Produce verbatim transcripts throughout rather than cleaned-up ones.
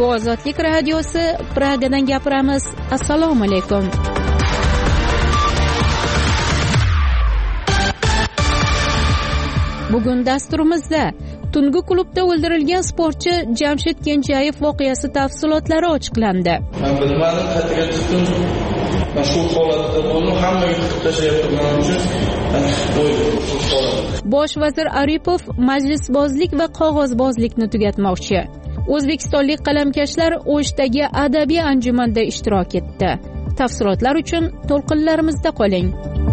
Bu Ozodlik radiosi, Pragadan gapiramiz. Assalomu alaykum. Bugun dasturimizda tungi klubda o'ldirilgan sportchi Jamshid Kenjayev voqeasi tafsilotlari ochiqlandi. Men bilmadim, qayerga chiqdim. Men shu holatda bo'ldim, hammaga qilib tashlayapman uchun men qo'ydim. Bosh vazir Aripov majlisbozlik va qog'ozbozlikni tugatmoqchi. O'zbekistonlik qalamkashlar O'shdagi adabiy anjumanda ishtirok etdi. Tafsilotlar uchun to'lqinlarimizda qoling.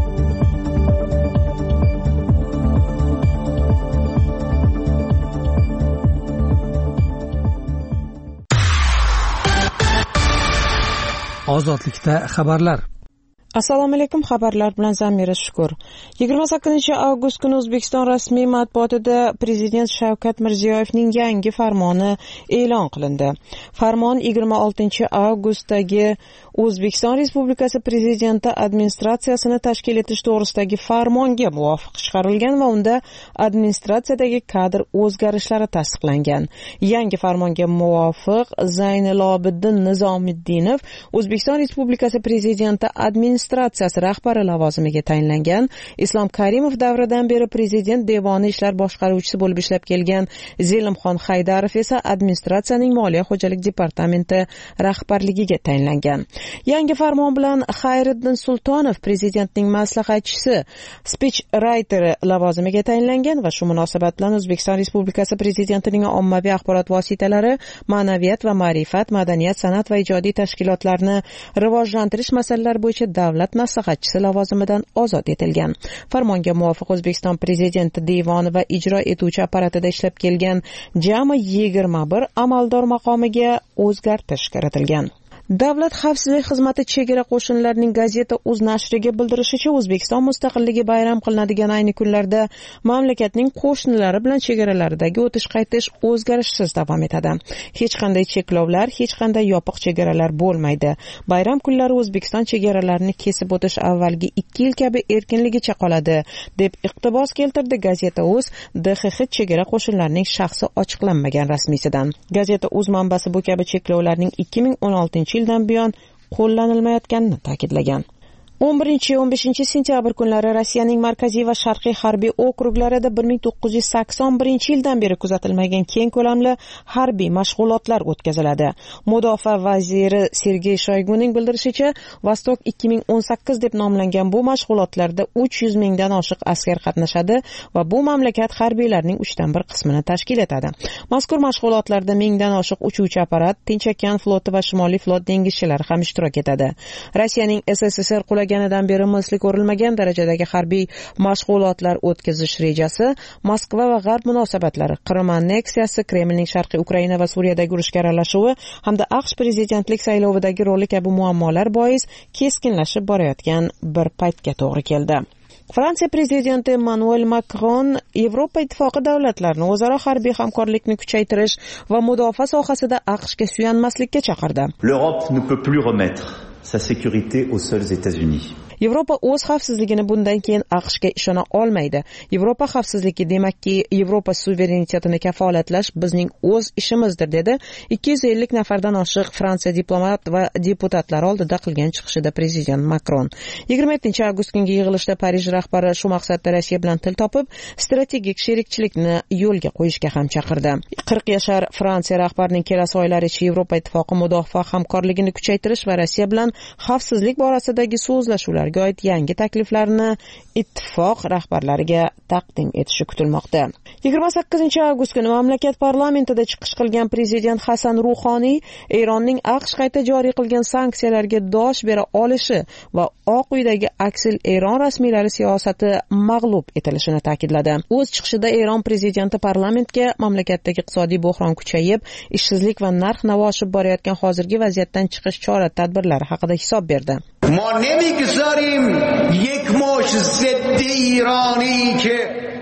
Ozodlikda xabarlar. Assalomu alaykum, xabarlar bilan Zamira Shukur. yigirma sakkizinchi avgust kuni O'zbekiston rasmiy matbuotida Prezident Shavkat Mirziyoyevning yangi farmoni e'lon qilindi. Farmon yigirma oltinchi avgustdagi O'zbekiston Respublikasi Prezidenti administratsiyasini tashkil etish to'g'risidagi farmonga muvofiq chiqarilgan va unda administratsiyadagi kadr o'zgarishlari tasdiqlangan. Yangi farmonga muvofiq Zaynilobiddin Nizomiddinov O'zbekiston Respublikasi Prezidenti administratsiyasi rahbari lavozimiga tayinlangan. Islom Karimov davridan beri prezident devoni ishlar boshqaruvchisi bo'lib ishlab kelgan. Zelimxon Haydarov esa administratsiyaning moliya xo'jalik departamenti rahbarligiga tayinlangan. Yangi farmon bilan Xayriddin Sultonov prezidentning maslahatchisi, speech writeri lavozimiga tayinlangan va shu munosabat bilan O'zbekiston Respublikasi prezidentining ommaviy axborot vositalari, ma'naviyat va ma'rifat, madaniyat, san'at va ijodiy tashkilotlarni rivojlantirish masalalari bo'yicha davlat maslahatchisi lavozimidan ozod etilgan. Farmonga muvofiq O'zbekiston prezidenti devoni va ijro etuvchi apparatida ishlab kelgan jami yigirma bir amaldor maqomiga o'zgartirish kiritilgan. Davlat xavfsizlik xizmati chegara qo'shinlarining gazeta Uz nashriga bildirishicha, O'zbekiston mustaqilligi bayram qilinadigan ayni kunlarda mamlakatning qo'shnilari bilan chegaralaridagi o'tish-qaytish o'zgarishsiz davom etadi. Hech qanday cheklovlar, hech qanday yopiq chegaralar bo'lmaydi. Bayram kunlari O'zbekiston chegaralarini kesib o'tish avvalgi ikki yil kabi erkinligicha qoladi, deb iqtibos keltirdi gazeta Uz D X X chegara qo'shinlarining shaxsi ochiqlanmagan rasmiysidan. Gazeta Uz manbasi bu kabi cheklovlarning ikki ming o'n oltinchi yildan buyon qo'llanilmayotganini ta'kidlagan. o'n birinchi o'n beshinchi sentyabr kunlari Rossiyaning markaziy va sharqiy harbiy okruglarida bir ming to'qqiz yuz sakson birinchi yildan beri kuzatilmagan keng ko'lamli harbiy mashg'ulotlar o'tkaziladi. Mudofaa vaziri Sergey Shoyguning bildirishicha, Vostok ikki ming o'n sakkiz deb nomlangan bu mashg'ulotlarda uch yuz mingdan oshiq askar qatnashadi va bu mamlakat harbiylarining uchdan bir qismini tashkil etadi. Mazkur mashg'ulotlarda mingdan oshiq uchuvchi apparat, Tinch okean floti va Shimoliy flot dengizchilari ham ishtirok etadi. Rossiyaning S S S R ganidan beri misli ko'rilmagan darajadagi harbiy mashg'ulotlar o'tkazish rejasi, Moskva va G'arb munosabatlari, Qrim anneksiyasi, Kremlning Sharqiy Ukraina va Suriyadagi urushga aralashuvi hamda AQSh prezidentlik saylovidagi roli kabi muammolar bois keskinlashib borayotgan bir paytga to'g'ri keldi. Fransiya prezidenti Emmanuel Macron Yevropa ittifoqi davlatlarini o'zaro harbiy hamkorlikni kuchaytirish va mudofaa sohasida AQShga suyanmaslikka chaqirdi. L'Europe ne peut plus remettre sa sécurité aux seuls États-Unis. Yevropa o'z xavfsizligini bundan keyin AQShga ishona olmaydi. Yevropa xavfsizligi demakki Yevropa suverenitetini kafolatlash bizning o'z ishimizdir, dedi ikki yuz ellik nafardan oshiq Fransiya diplomat va deputatlari oldida qilgan chiqishida prezident Macron. yigirma yettinchi avgust kungi yig'ilishda Parij rahbari shu maqsadda Rossiya bilan til topib, strategik sherikchilikni yo'lga qo'yishga ham chaqirdi. qirq yashar Fransiya rahbarining kelasi oylar ichida Yevropa ittifoqi mudofaa hamkorligini kuchaytirish va Rossiya bilan xavfsizlik borasidagi so'zlashuvlar oid yangi takliflarni ittifoq rahbarlariga taqdim etishi kutilmoqda. yigirma sakkizinchi avgust kuni mamlakat parlamentida chiqish qilgan prezident Hasan Ruhoniy Eronning AQSh qayta joriy qilgan sanksiyalarga dosh bera olishi va Oq uydagi aksil Eron rasmiylari siyosati mag'lub etilishini ta'kidladi. O'z chiqishida Eron prezidenti parlamentga mamlakatdagi iqtisodiy bo'hron kuchayib, ishsizlik va narx-navo oshib borayotgan hozirgi vaziyatdan chiqish chora-tadbirlari haqida hisob berdi. ما نمیگذاریم یک مش ضد ایرانی که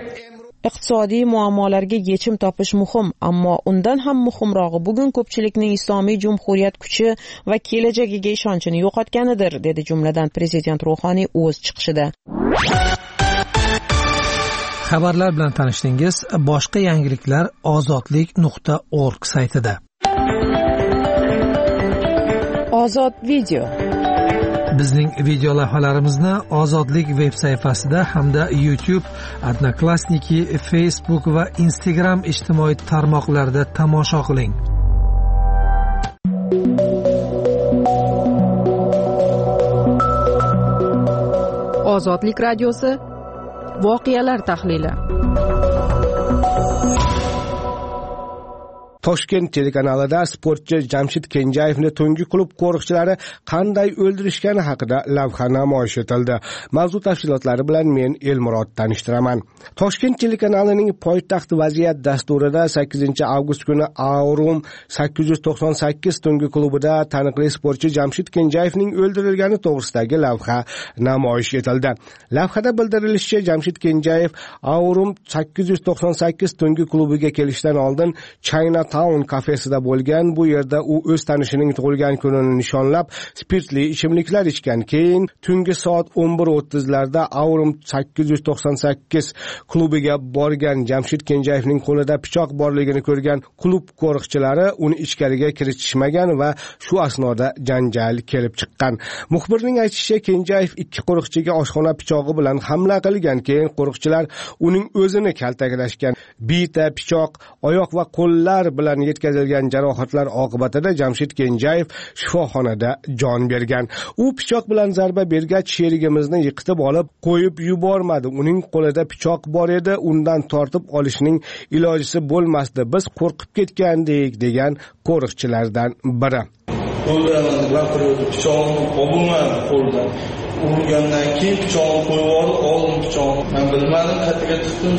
iqtisodiy muammolarga yechim topish muhim, ammo undan ham muhimrog'i bugun ko'pchilikning islomiy jumhuriyat kuchi va kelajagiga ishonchini yo'qotganidir, dedi jumladan prezident Ruhoniy o'z chiqishida. Xabarlar bilan tanishdingiz. Boshqa yangiliklar ozodlik nuqta org saytida. Ozod video. Bizning video lavhalarimizni Ozodlik veb sayfasida hamda YouTube, Odnoklassniki, Facebook va Instagram ijtimoiy tarmoqlarida tomosha qiling. Ozodlik radiosi voqealar tahlili. Toshkent telekanalida sportchi Jamshid Kenjayevni tungi klub qo'riqchilari qanday o'ldirishgani haqida lavha namoyish etildi. Mavzu tafsilotlari bilan men Elmurod tanishtiraman. Toshkent telekanalining Poytaxt vaziyat dasturida sakkizinchi avgust kuni Aurum sakkiz yuz to'qson sakkiz tungi klubida taniqli sportchi Jamshid Kenjayevning o'ldirilgani to'g'risidagi lavha namoyish etildi. Lavhada bildirilishicha, Jamshid Kenjayev Aurum sakkiz yuz to'qson sakkiz tungi klubiga kelishdan oldin China Town kafesida bo'lgan. Bu yerda u o'z tanishining tug'ilgan kunini nishonlab spirtli ichimliklar ichgan. Keyin tungi soat o'n bir o'ttiz larda Aurum sakkiz yuz to'qson sakkiz klubiga borgan. Jamshid Kenjayevning qo'lida pichoq borligini ko'rgan klub qo'riqchilari uni ichkariga kiritishmagan va shu asnoda janjal kelib chiqqan. Muxbirning aytishicha, Kenjayev ikki qo'riqchiga oshxona pichog'i bilan hamla qilgan. Keyin qo'riqchilar uning o'zini kaltaklashgan. Bita, pichoq, oyoq va qo'llar bilan yetkazilgan jarohatlar oqibatida Jamshid Kenjayev shifoxonada jon bergan. U pichoq bilan zarba bergach, sherigimizni yiqitib olib qo'yib yubormadi. Uning qo'lida pichoq bor edi, undan tortib olishning ilojisi bo'lmasdi. Biz qo'rqib ketgandik, degan qo'riqchilardan biri. O'ldiraman deb gapirdi, pichoqni olmadi qo'ldan. Urgandan keyin pichoqni qo'yib oldi, oldim pichoqni. Men bilmadim, qatiga tutdim.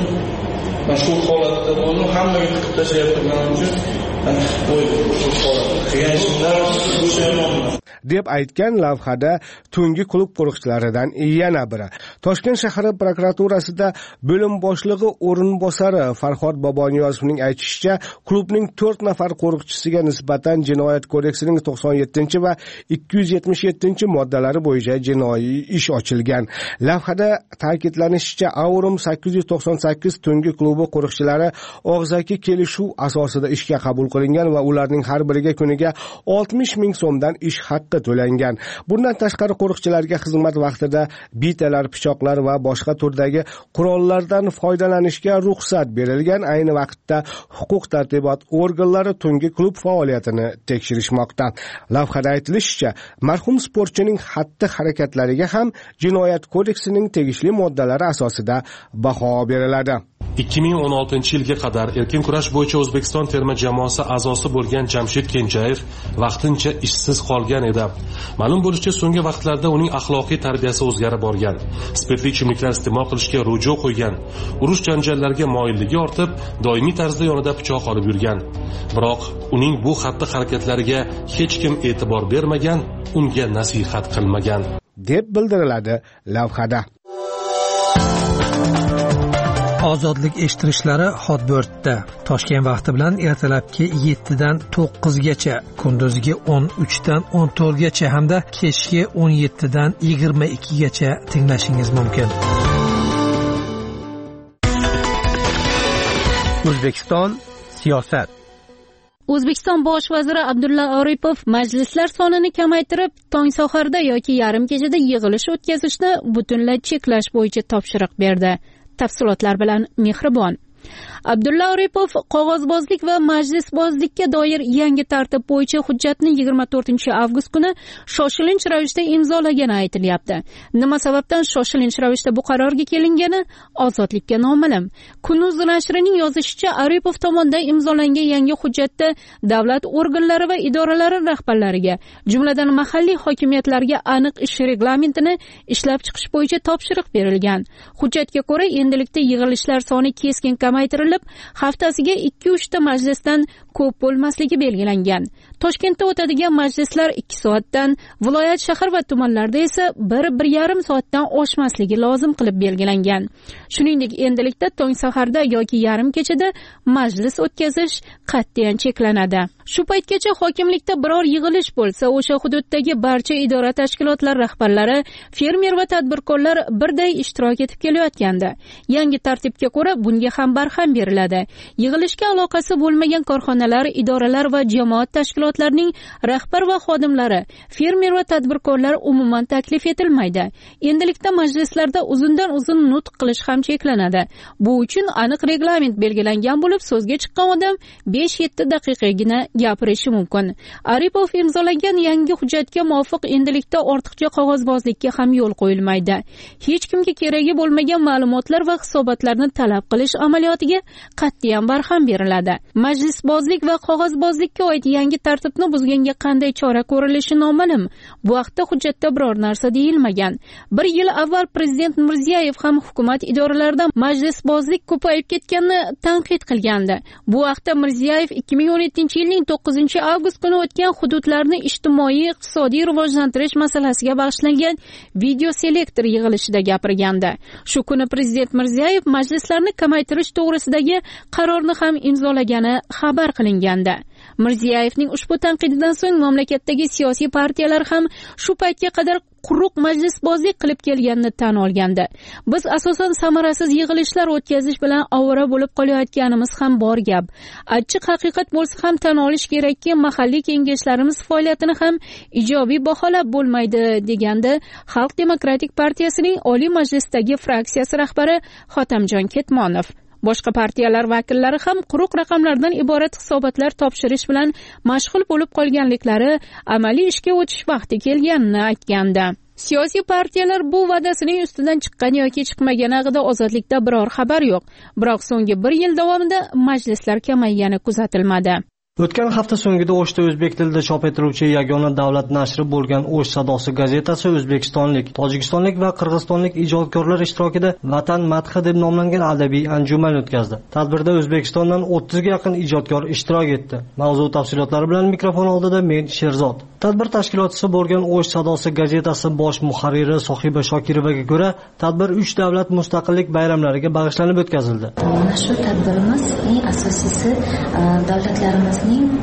Men shu holatda bo'ldim, hammaga tiqib tashlayotganim uchun men qo'ydim shu holatni. Qilgan ishimdan pushaymonman deb aytgan lavhada tungi klub qo'riqchilaridan yana biri. Toshkent shahar prokuraturasida bo'lim boshlig'i o'rinbosari Farhod Boboniyozovning aytishicha, klubning to'rt nafar qo'riqchisiga nisbatan Jinoyat kodeksining to'qson yettinchi va ikki yuz yetmish yettinchi moddalari bo'yicha jinoiy ish ochilgan. Lavhada ta'kidlanishicha, Aurum sakkiz yuz to'qson sakkiz tungi klubi qo'riqchilari og'zaki kelishuv asosida ishga qabul qilingan va ularning har biriga kuniga oltmish ming so'mdan ish haqqi to'langan. Bundan tashqari qo'riqchilarga xizmat vaqtida bitalar, pichoqlar va boshqa turdagi qurollardan foydalanishga ruxsat berilgan. Ayni vaqtda huquq-tartibot organlari tungi klub faoliyatini tekshirishmoqda. Lavhada aytilishicha, marhum sportchining xatti-harakatlariga ham Jinoyat kodeksining tegishli moddalari asosida baho beriladi. ikki ming o'n oltinchi yilga qadar erkin kurash bo'yicha O'zbekiston terma jamoasi a'zosi bo'lgan Jamshid Kenjayev vaqtincha ishsiz qolgan edi. Ma'lum bo'lishicha, so'nggi vaqtlarda uning axloqiy tarbiyasi o'zgarib borgan. Spirtli ichimliklar iste'mol qilishga ruju qo'ygan. Urush janjallarga moyilligi ortib, doimiy tarzda yonida pichoq olib yurgan. Biroq uning bu xatti-harakatlariga hech kim e'tibor bermagan, unga nasihat qilmagan deb bildiriladi lavhada. Ozodlik eshittirishlari Hotbirtda Toshkent vaqti bilan ertalabki yettidan to'qqizgacha, kunduzgi o'n uchdan o'n to'rtgacha hamda kechki o'n yettidan yigirma ikkigacha tinglashingiz mumkin. O'zbekiston siyosat. O'zbekiston bosh vaziri Abdulla Aripov majlislar sonini kamaytirib, tong saharda yoki yarim kechada yig'ilish o'tkazishni butunlay cheklash bo'yicha topshiriq berdi. Tafsilotlar bilan Mehribon. Abdulla Aripov qog'ozbozlik va majlisbozlikka doir yangi tartib bo'yicha hujjatni yigirma to'rtinchi avgust kuni shoshilinch ravishda imzolagani aytilyapti. Nima sababdan shoshilinch ravishda bu qarorga kelingani Ozodlikka noma'lum. Kunuz nashrining yozishicha, Aripov tomonidan imzolangan yangi hujjatda davlat organlari va idoralari rahbarlariga, jumladan mahalliy hokimiyatlarga aniq ish reglamentini ishlab chiqish bo'yicha topshiriq berilgan. Hujjatga ko'ra, endilikda yig'ilishlar soni keskin kamaytirilib, haftasiga ikki uch ta majlisdan ko'p bo'lmasligi belgilangan. Toshkentda o'tadigan majlislar ikki soatdan, viloyat, shahar va tumanlarda esa bir bir yarim soatdan oshmasligi lozim qilib belgilangan. Shuningdek, endilikda tong saharda yoki yarim kechada majlis o'tkazish qat'iyan cheklanadi. Shu paytgacha hokimlikda biror yig'ilish bo'lsa, o'sha hududdagi barcha idora tashkilotlar rahbarlari, fermer va tadbirkorlar birday ishtirok etib kelayotgandi. Yangi tartibga ko'ra bunga ham barham beriladi. Yig'ilishga aloqasi bo'lmagan korxonalar, idoralar va jamoat tashkilotlarining rahbar va xodimlari, fermer va tadbirkorlar umuman taklif etilmaydi. Endilikda majlislarda uzundan uzun nutq qilish ham cheklanadi. Bu uchun aniq reglament belgilangan bo'lib, so'zga chiqqan odam besh yetti daqiqagina gapirishi mumkin. Aripov imzolagan yangi hujjatga muvofiq endilikda ortiqcha qog'ozbozlikka ham yo'l qo'yilmaydi. Hech kimga keragi bo'lmagan ma'lumotlar va hisobotlarni talab qilish amaliyotiga qat'iyan barham beriladi. Majlisbozlik va qog'ozbozlikka oid yangi tartibni buzganga qanday chora ko'rilishi noma'lum. Bu haqda hujjatda biror narsa deyilmagan. Bir yil avval prezident Mirziyoyev ham hukumat idoralarida majlisbozlik ko'payib ketganini tanqid qilgandi. Bu haqda Mirziyoyev ikki ming o'n yettinchi yilning to'qqizinchi avgust kuni o'tgan hududlarni ijtimoiy iqtisodiy rivojlantirish masalasiga bag'ishlangan video selektor yig'ilishida gapirgandi. Shu kuni prezident Mirziyoyev majlislarni kamaytirish to'g'risidagi qarorni ham imzolagani xabar qilingandi. Mirziyoyevning ushbu tanqididan so'ng mamlakatdagi siyosiy partiyalar ham shu paytga qadar quruq majlisbozlik qilib kelganini tan olgandi. Biz asosan samarasiz yig'ilishlar o'tkazish bilan ovora bo'lib qolayotganimiz ham bor gap. Achchiq haqiqat bo'lsa ham tan olish kerakki, mahalliy kengashlarimiz faoliyatini ham ijobiy baholab bo'lmaydi, degandi Xalq demokratik partiyasining Oliy Majlisdagi fraksiyasi rahbari Xotamjon Ketmonov. Boshqa partiyalar vakillari ham quruq raqamlardan iborat hisobotlar topshirish bilan mashg'ul bo'lib qolganliklari, amaliy ishga o'tish vaqti kelganini aytgandi. Siyosiy partiyalar bu va'dasining ustidan chiqqan yoki chiqmagani haqida Ozodlikda biror xabar yo'q. Biroq so'nggi bir yil davomida majlislar kamaygani kuzatilmadi. O'tgan hafta so'ngida O'shda o'zbek tilida chop etiluvchi yagona davlat nashri bo'lgan O'sh sadosi gazetasi o'zbekistonlik, tojikistonlik va qirg'izistonlik ijodkorlar ishtirokida Vatan madhi deb nomlangan adabiy anjuman o'tkazdi. Tadbirda O'zbekistondan o'ttizga yaqin ijodkor ishtirok etdi. Mavzu tafsilotlari bilan mikrofon oldida men Sherzod. Tadbir tashkilotchisi bo'lgan O'sh sadosi gazetasi bosh muharriri Sohiba Shokirovaga ko'ra, tadbir uch davlat mustaqillik bayramlariga bag'ishlanib o'tkazildi. Mana shu tadbirimiz eng asosiysi davlatlarimiz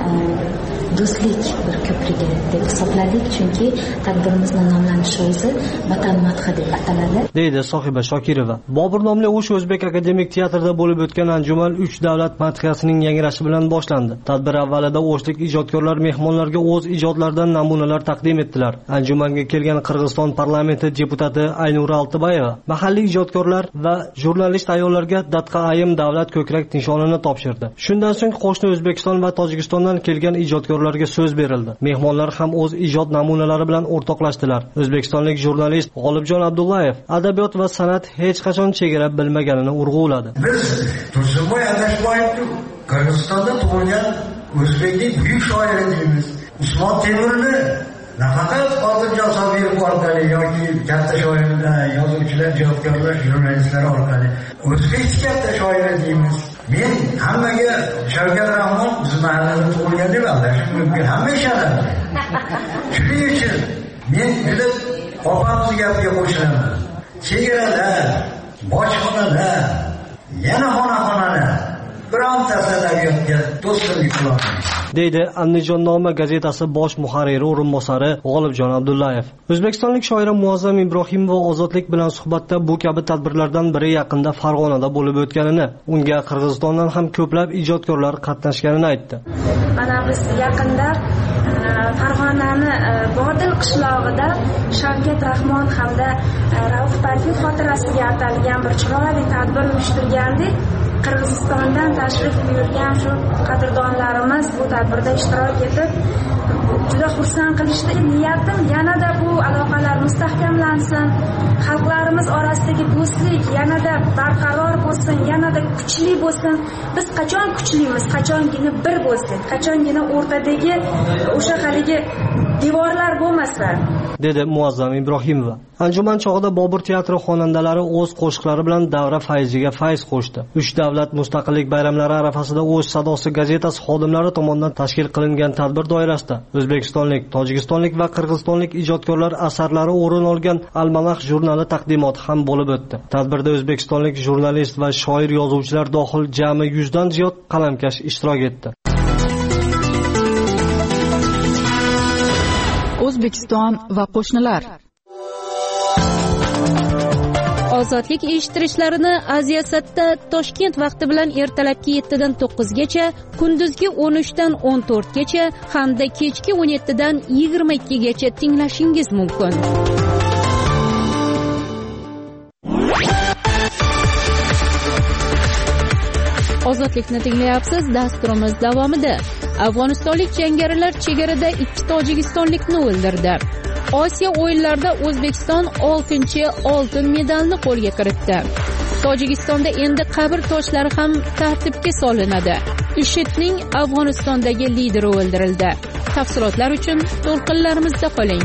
do'stlik bir ko'prigi deb hisobladik, chunki tadbirimizning nomlanishi o'zi Vatan madhi deb ataladi, deydi Sohiba Shokirova. Bobur nomli O'sh o'zbek akademik teatrida bo'lib o'tgan anjuman uch davlat madhiyasining yangrashi bilan boshlandi. Tadbir avvalida o'shlik ijodkorlar mehmonlarga o'z ijodlaridan namunalar taqdim etdilar. Anjumanga kelgan Qirg'iziston parlamenti deputati Aynura Altibayeva mahalliy ijodkorlar va jurnalist ayollarga Datqaayim davlat ko'krak nishonini topshirdi. Shundan so'ng qo'shni O'zbekiston va Tojikistondan kelgan ijodkorlarga so'z berildi. Mehmonlar ham o'z ijod namunalari bilan o'rtoqlashdilar. O'zbekistonlik jurnalist G'olibjon Abdullayev adabiyot va san'at hech qachon chegara bilmaganini urg'uladi. Biz Tursunboy Adashboyevning Qirg'izistonda tug'ilgan o'zbeklik buyuk shoiri deymiz. Usmon Temurni nafaqat Qodirjon Sobirov orqali yoki katta shoirlar, yozuvchilar, ijodkorlar, jurnalistlar orqali o'zbek katta shoiri deymiz. Men hammaga Shavkat Rahmon biz mahallada tug'ilgan deb aldashim mumkin, hamma ishonadi. Shuning uchun men juda opamiz gapiga qo'shilaman. Chegaralar, bojxonalar, yana xonaqonalar birontasi adabiyotga do'stlik qiladi, deydi Andijonnoma gazetasi bosh muharriri o'rinbosari G'olibjon Abdullayev. O'zbekistonlik shoira Muazzam Ibrohimova Ozodlik bilan suhbatda bu kabi tadbirlardan biri yaqinda Farg'onada bo'lib o'tganini, unga Qirg'izistondan ham ko'plab ijodkorlar qatnashganini aytdi. Mana biz yaqinda Farg'onani Bodil qishlog'ida Shavkat Rahmon hamda Rauf Parfiyev xotirasiga atalgan bir chiroyli tadbir uyushtirgandik. Qirg'izistondan tashrif buyurgan shu qadrdonlarimiz bu tadbirda ishtirok etib juda xursand qilishdi. Niyatim yanada bu aloqalar mustahkamlansin, xalqlarimiz orasidagi do'stlik yanada barqaror bo'lsin, yanada kuchli bo'lsin. Biz qachon kuchlimiz, qachongina bir bo'lsak, qachongina o'rtadagi o'sha haligi devorlar bo'lmasa, dedi Muazzam Ibrohimova. Anjuman chog'ida Bobur teatri xonandalari o'z qo'shiqlari bilan davra fayziga fayz qo'shdi. uch davlat mustaqillik bayramlari arafasida O'sh sadosi gazetasi xodimlari tomonidan tashkil qilingan tadbir doirasida O'zbekistonlik, Tojikistonlik va Qirg'izistonlik ijodkorlar asarlari o'rin olgan Almanax jurnali taqdimoti ham bo'lib o'tdi. Tadbirda o'zbekistonlik jurnalist va shoir yozuvchilar dohil jami yuzdan ziyod qalamkash ishtirok etdi. O'zbekiston va qo'shnilar. ozodlik eshittirishlarini Aziyasatda Toshkent vaqti bilan ertalabki yettidan to'qqizgacha, kunduzgi o'n uchdan o'n to'rtgacha hamda kechki o'n yettidan yigirma ikkigacha tinglashingiz mumkin. Ozodlikni tinglayapsiz. Dasturimiz davomida Afg'onistonlik jangarilar chegarada ikki tojikistonlikni o'ldirdi. Osiyo o'yinlarida O'zbekiston oltinchi oltin medalni qo'lga kiritdi. Tojikistonda endi qabr toshlari ham tartibga solinadi. IShIDning Afg'onistondagi lideri o'ldirildi. Tafsilotlar uchun to'lqinlarimizda qoling.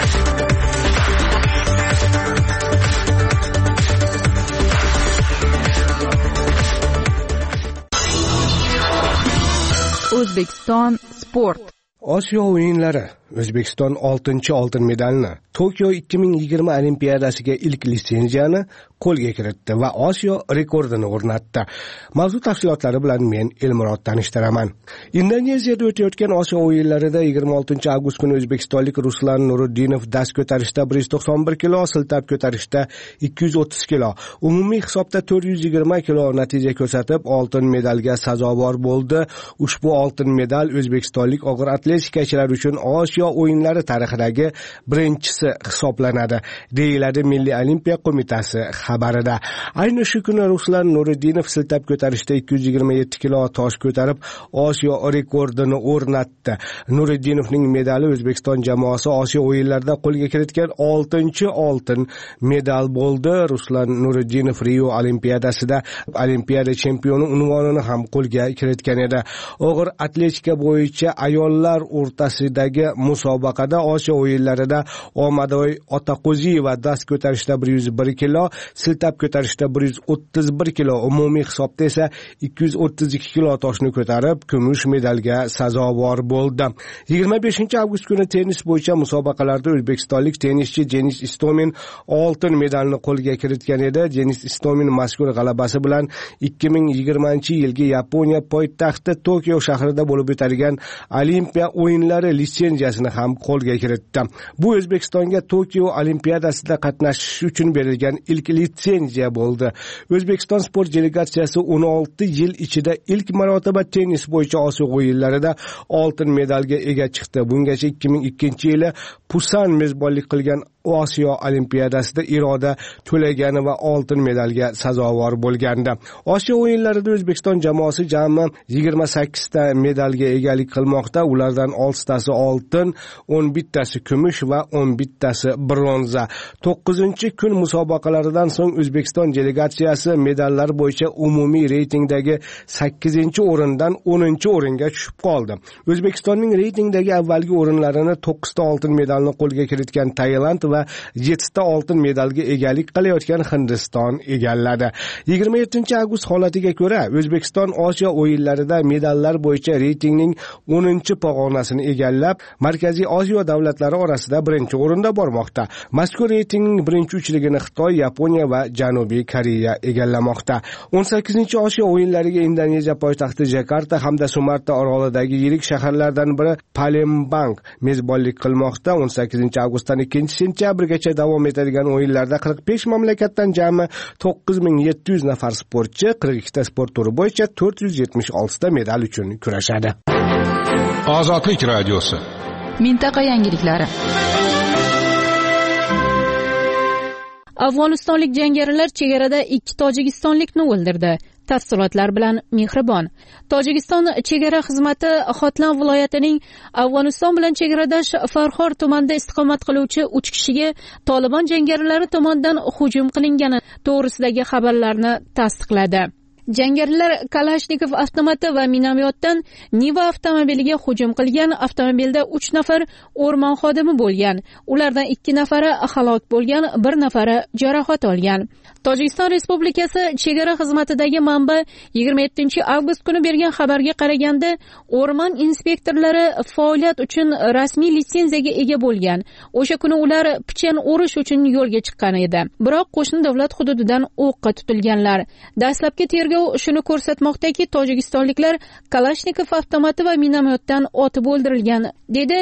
O'zbekiston sport. Osiyo o'yinlari O'zbekiston oltinchi oltin medalni, Tokio ikki ming yigirma olimpiadasiga ilk litsenziyani qo'lga kiritdi va Osiyo rekordini o'rnatdi. Mavzu tafsilotlari bilan men Elmurod tanishtiraman. Indoneziyada o'tayotgan Osiyo o'yinlarida yigirma oltinchi avgust kuni o'zbekistonlik Ruslan Nuriddinov dast ko'tarishda bir yuz to'qson bir kilo, siltab ko'tarishda ikki yuz o'ttiz kilo, umumiy hisobda to'rt yuz yigirma kilo natija ko'rsatib, oltin medalga sazovor bo'ldi. Ushbu oltin medal o'zbekistonlik og'ir atletikachilar uchun Osiyo o'yinlari tarixidagi birinchisi hisoblanadi, deyiladi Milliy olimpiya qo'mitasi xabarida. Ayni shu kuni Ruslan Nuriddinov siltab ko'tarishda ikki yuz yigirma yetti kilo tosh ko'tarib, Osiyo rekordini o'rnatdi. Nuriddinovning medali O'zbekiston jamoasi Osiyo o'yinlarida qo'lga kiritgan oltinchi oltin medal bo'ldi. Ruslan Nuriddinov Rio olimpiadasida olimpiada chempioni unvonini ham qo'lga kiritgan edi. Og'ir atletika bo'yicha ayollar o'rtasidagi musobaqada Osiyo o'yinlarida Omadoy Otaqo'ziyeva dast ko'tarishda bir yuz bir kilo, siltab ko'tarishda bir yuz o'ttiz bir kilo, umumiy hisobda esa ikki yuz o'ttiz ikki kilo toshni ko'tarib, kumush medalga sazovor bo'ldi. yigirma beshinchi avgust kuni tennis bo'yicha musobaqalarda o'zbekistonlik tennischi Denis Istomin oltin medalni qo'lga kiritgan edi. Denis Istomin mazkur g'alabasi bilan ikki ming yigirmanchi yilgi Yaponiya poytaxti Tokio shahrida bo'lib o'tadigan Olimpiya o'yinlari litsenziyasini ham qo'lga kiritdi. Bu O'zbekistonga Tokio olimpiadasida qatnashish uchun berilgan ilk litsenziya bo'ldi. O'zbekiston sport delegatsiyasi o'n olti yil ichida ilk marotaba tennis bo'yicha Osiyo o'yinlarida oltin medalga ega chiqdi. Bungacha ikki ming ikkinchi yili Pusan mezbonlik qilgan Osiyo olimpiadasida Iroda To'lagani va oltin medalga sazovor bo'lgandi. Osiyo o'yinlarida O'zbekiston jamoasi jami yigirma sakkizta medalga egalik qilmoqda. Ulardan oltitasi oltin, o'n bittasi kumush va o'n bittasi bronza. to'qqizinchi kun musobaqalaridan so'ng O'zbekiston delegatsiyasi medallar bo'yicha umumiy reytingdagi sakkizinchi o'rindan o'ninchi o'ringa tushib qoldi. O'zbekistonning reytingdagi avvalgi o'rinlarini to'qqizta oltin medalni qo'lga kiritgan Tailand va yettita oltin medalga egalik qilayotgan Hindiston egalladi. yigirma yettinchi avgust holatiga ko'ra O'zbekiston Osiyo o'yinlarida medallar bo'yicha reytingning o'ninchi pog'onasini egallab, Markaziy Osiyo davlatlari orasida birinchi o'rinda bormoqda. Mazkur reytingning birinchi uchligini Xitoy, Yaponiya va Janubiy Koreya egallamoqda. o'n sakkizinchi Osiyo o'yinlariga Indoneziya poytaxti Jakarta hamda Sumarta orolidagi yirik shaharlardan biri Palembang mezbonlik qilmoqda. o'n sakkizinchi avgustdan ikkinchi sentyabrgacha davom etadigan o'yinlarda qirq besh mamlakatdan jami to'qqiz ming yetti yuz nafar sportchi qirq ikkita sport turi bo'yicha to'rt yuz yetmish oltita medal uchun kurashadi. Ozodlik radiosi. Mintaqa yangiliklari. Afg'onistonlik jangarilar chegarada ikki tojikistonlikni o'ldirdi. Tafsilotlar bilan Mehribon. Tojikiston chegara xizmati Xotlan viloyatining Afg'oniston bilan chegaradosh Farxor tumanida istiqomat qiluvchi uch kishiga Taliban jangarilari tomonidan hujum qilingani to'g'risidagi xabarlarni tasdiqladi. Jangarilar Kalashnikov avtomati va minomyotdan Niva avtomobiliga hujum qilgan. Avtomobilda uch nafar o'rmon xodimi bo'lgan. Ulardan ikki nafari halok bo'lgan, bir nafari jarohat olgan. Tojikiston Respublikasi chegara xizmatidagi manba yigirma yettinchi avgust kuni bergan xabarga qaraganda, o'rmon inspektorlari faoliyat uchun rasmiy litsenziyaga ega bo'lgan. O'sha kuni ular pichan o'rish uchun yo'lga chiqqan edi. Biroq qo'shni davlat hududidan o'qqa tutilganlar. Dastlabki tergov shuni ko'rsatmoqdaki, tojikistonliklar Kalashnikov avtomati va minomyotdan otib o'ldirilgan, dedi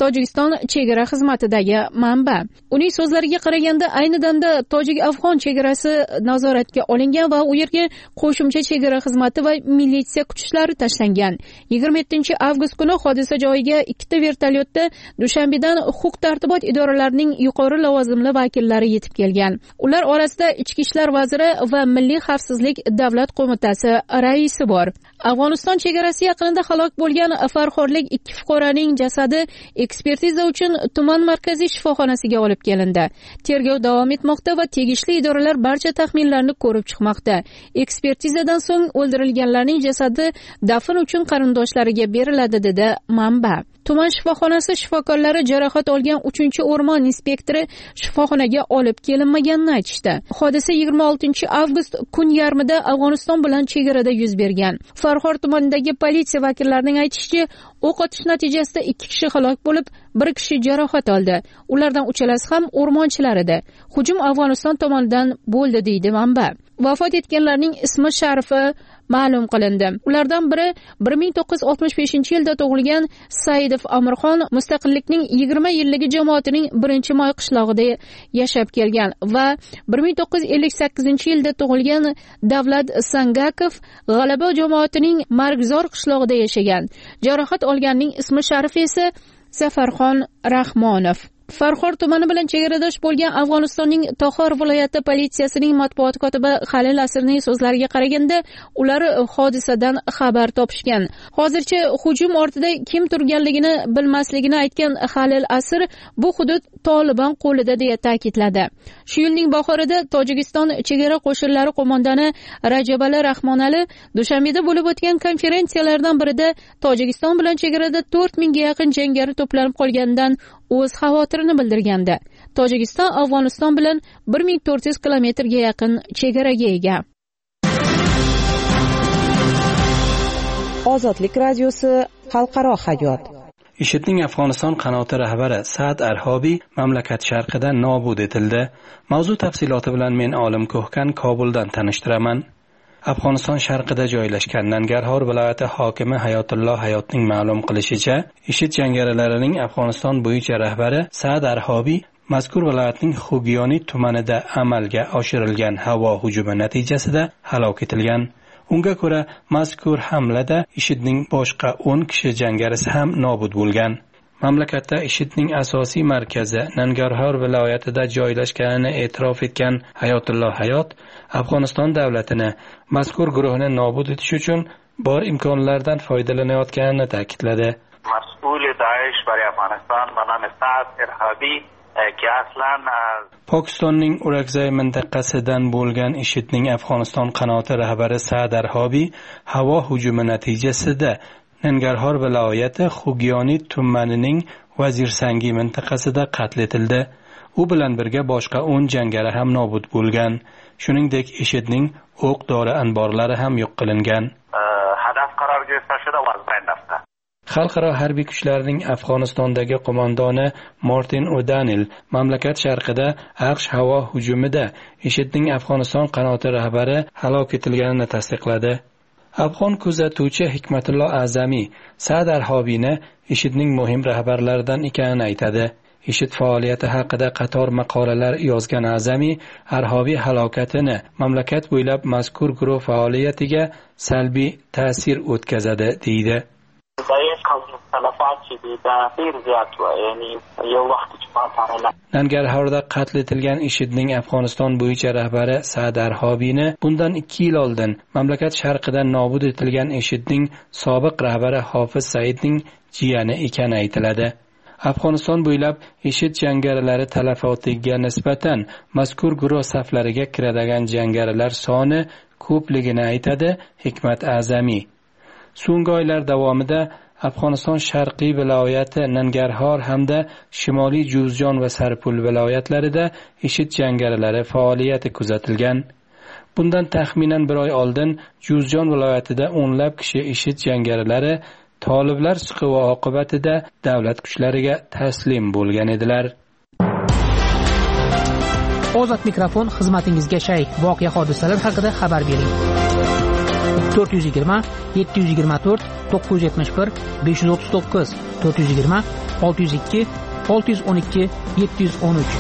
Tojikiston chegara xizmatidagi manba. Uning so'zlariga qaraganda, ayni damda tojik-afg'on chegarasi nazoratga olingan va u yerga qo'shimcha chegara xizmati va militsiya kuchlari tashlangan. yigirma yettinchi avgust kuni hodisa joyiga ikkita vertolyotda Dushanbedan huquq-tartibot idoralarining yuqori lavozimli vakillari yetib kelgan. Ular orasida Ichki ishlar vaziri va Milliy xavfsizlik davlat qo'mitasi raisi bor. Afg'oniston chegarasi yaqinida halok bo'lgan farxorlik ikki fuqaroning jasadi ekspertiza uchun tuman markaziy shifoxonasiga olib kelindi. Tergov davom etmoqda va tegishli idoralar barcha taxminlarni ko'rib chiqmoqda. Ekspertizadan so'ng o'ldirilganlarning jasadi dafn uchun qarindoshlariga beriladi, dedi manba. Tuman shifoxonasi shifokorlari jarohat olgan uchinchi o'rmon inspektori shifoxonaga olib kelinmaganini aytishdi. Hodisa yigirma oltinchi avgust kun yarmida Afg'oniston bilan chegarada yuz bergan. Farxor tumanidagi politsiya vakillarining aytishicha, o'q otish natijasida ikki kishi halok bo'lib, bir kishi jarohat oldi. Ulardan uchalasi ham o'rmonchilar edi. Hujum Afg'oniston tomonidan bo'ldi, deydi manba. Vafot etganlarning ismi sharifi ma'lum qilindi. Ulardan biri bir ming to'qqiz yuz oltmish beshinchi yilda tug'ilgan Saidov Amirxon mustaqillikning yigirma yilligi jamoatining birinchi moy qishlog'ida yashab kelgan va bir ming to'qqiz yuz ellik sakkizinchi yilda tug'ilgan Davlat Sangakov G'alaba jamoatining Margzor qishlog'ida yashagan. Jarohat olganning ismi sharifi esa Zafarxon Rahmonov. Farxor tumani bilan chegaradosh bo'lgan Afg'onistonning Toxor viloyati politsiyasining matbuot kotibi Halil Asirning so'zlariga qaraganda, ular hodisadan xabar topishgan. Hozircha hujum ortida kim turganligini bilmasligini aytgan Halil Asir, bu hudud Toliban qo'lida deya ta'kidladi. Shu yilning bahorida Tojikiston chegara qo'shinlari qo'mondoni Rajabali Rahmonali Dushanbeda bo'lib o'tgan konferensiyalardan birida Tojikiston bilan chegarada to'rt mingga yaqin jangari to'planib qolganidan o'z xavotirini bildirgandi. Tojikiston Afg'oniston bilan bir ming to'rt yuz kilometrga yaqin chegaraga ega. Ozodlik radiosi xalqaro hayot. IShIDning Afg'oniston qanoti rahbari Saad Arhobiy mamlakat sharqida nobud etildi. Mavzu tafsiloti bilan men Olim Ko'hkan Kobuldan tanishtiraman. Afg'oniston sharqida joylashgan Nangarhor viloyati hokimi Hayotulloh Hayotning ma'lum qilishicha, IShID jangarilarining Afg'oniston bo'yicha rahbari Saad Arhobiy mazkur viloyatning Xugiyoni tumanida amalga oshirilgan havo hujumi natijasida halok etilgan. Unga ko'ra, mazkur hamlada IShIDning boshqa o'n kishi jangarisi ham nobud bo'lgan. Mamlakatda IShIDning asosiy markazi Nangarhor viloyatida joylashganini e'tirof etgan Hayotulloh Hayot, Afg'oniston davlatini mazkur guruhni nobud etish uchun bor imkonlardan foydalanayotganini ta'kidladi. Mas'ul Daesh barای Afg'oniston va nom Saad Arhobiy ki aslan Pokistonning Urakzay mintaqasidan bo'lgan IShIDning Afg'oniston qanoti rahbari Saad Arhobiy havo hujumi natijasida Nangarhor viloyati Xugiyoni tumanining Vazirsangi mintaqasida qatl etildi. U bilan birga boshqa o'n jangari ham nobud bo'lgan. Shuningdek, IShIDning o'q-dori anborlari ham yo'q qilingan. Hadaf qaror گرفته شده و از بین رفته. Xalqaro harbiy kuchlarning Afg'onistondagi qo'mondoni Martin O'Danil mamlakat sharqida AQSh havo hujumida IShIDning Afg'oniston qanoti rahbari halok etilganini tasdiqladi. Afg'on kuzatuvchi Hikmatullo Azami Saad Arhobiyni IShIDning muhim rahbarlaridan ekanini aytadi. IShID faoliyati haqida qator maqolalar yozgan Azami Arhobiy halokatini mamlakat bo'ylab mazkur guruh faoliyatiga salbiy ta'sir o'tkazadi deydi. Nangarhorda qatl etilgan IShIDning Afg'oniston bo'yicha rahbari Saad Arhobiyni bundan ikki yil oldin mamlakat sharqida nobud etilgan IShIDning sobiq rahbari Hofiz Saidning jiyani ekani aytiladi. Afg'oniston bo'ylab IShID jangarilari talafotiga nisbatan mazkur guruh saflariga kiradigan jangarilar soni ko'pligini aytadi Hikmat Azami. So'nggi oylar davomida Afg'oniston sharqiy viloyati Nangarhor hamda shimoliy Juzjon va Sarpul viloyatlarida IShID jangarilari faoliyati kuzatilgan. Bundan taxminan bir oy oldin Juzjon viloyatida o'nlab kishi IShID jangarilari toliblar chiqib oqibatida davlat kuchlariga taslim bo'lgan edilar. Ozod mikrofon xizmatingizga shay. Voqea hodisalar haqida xabar bering. to'rt yuz yigirma yetti yuz yigirma to'rt to'qqiz yuz yetmish bir besh yuz o'ttiz to'qqiz to'rt yuz yigirma olti yuz ikki olti yuz o'n ikki yetti yuz o'n uch.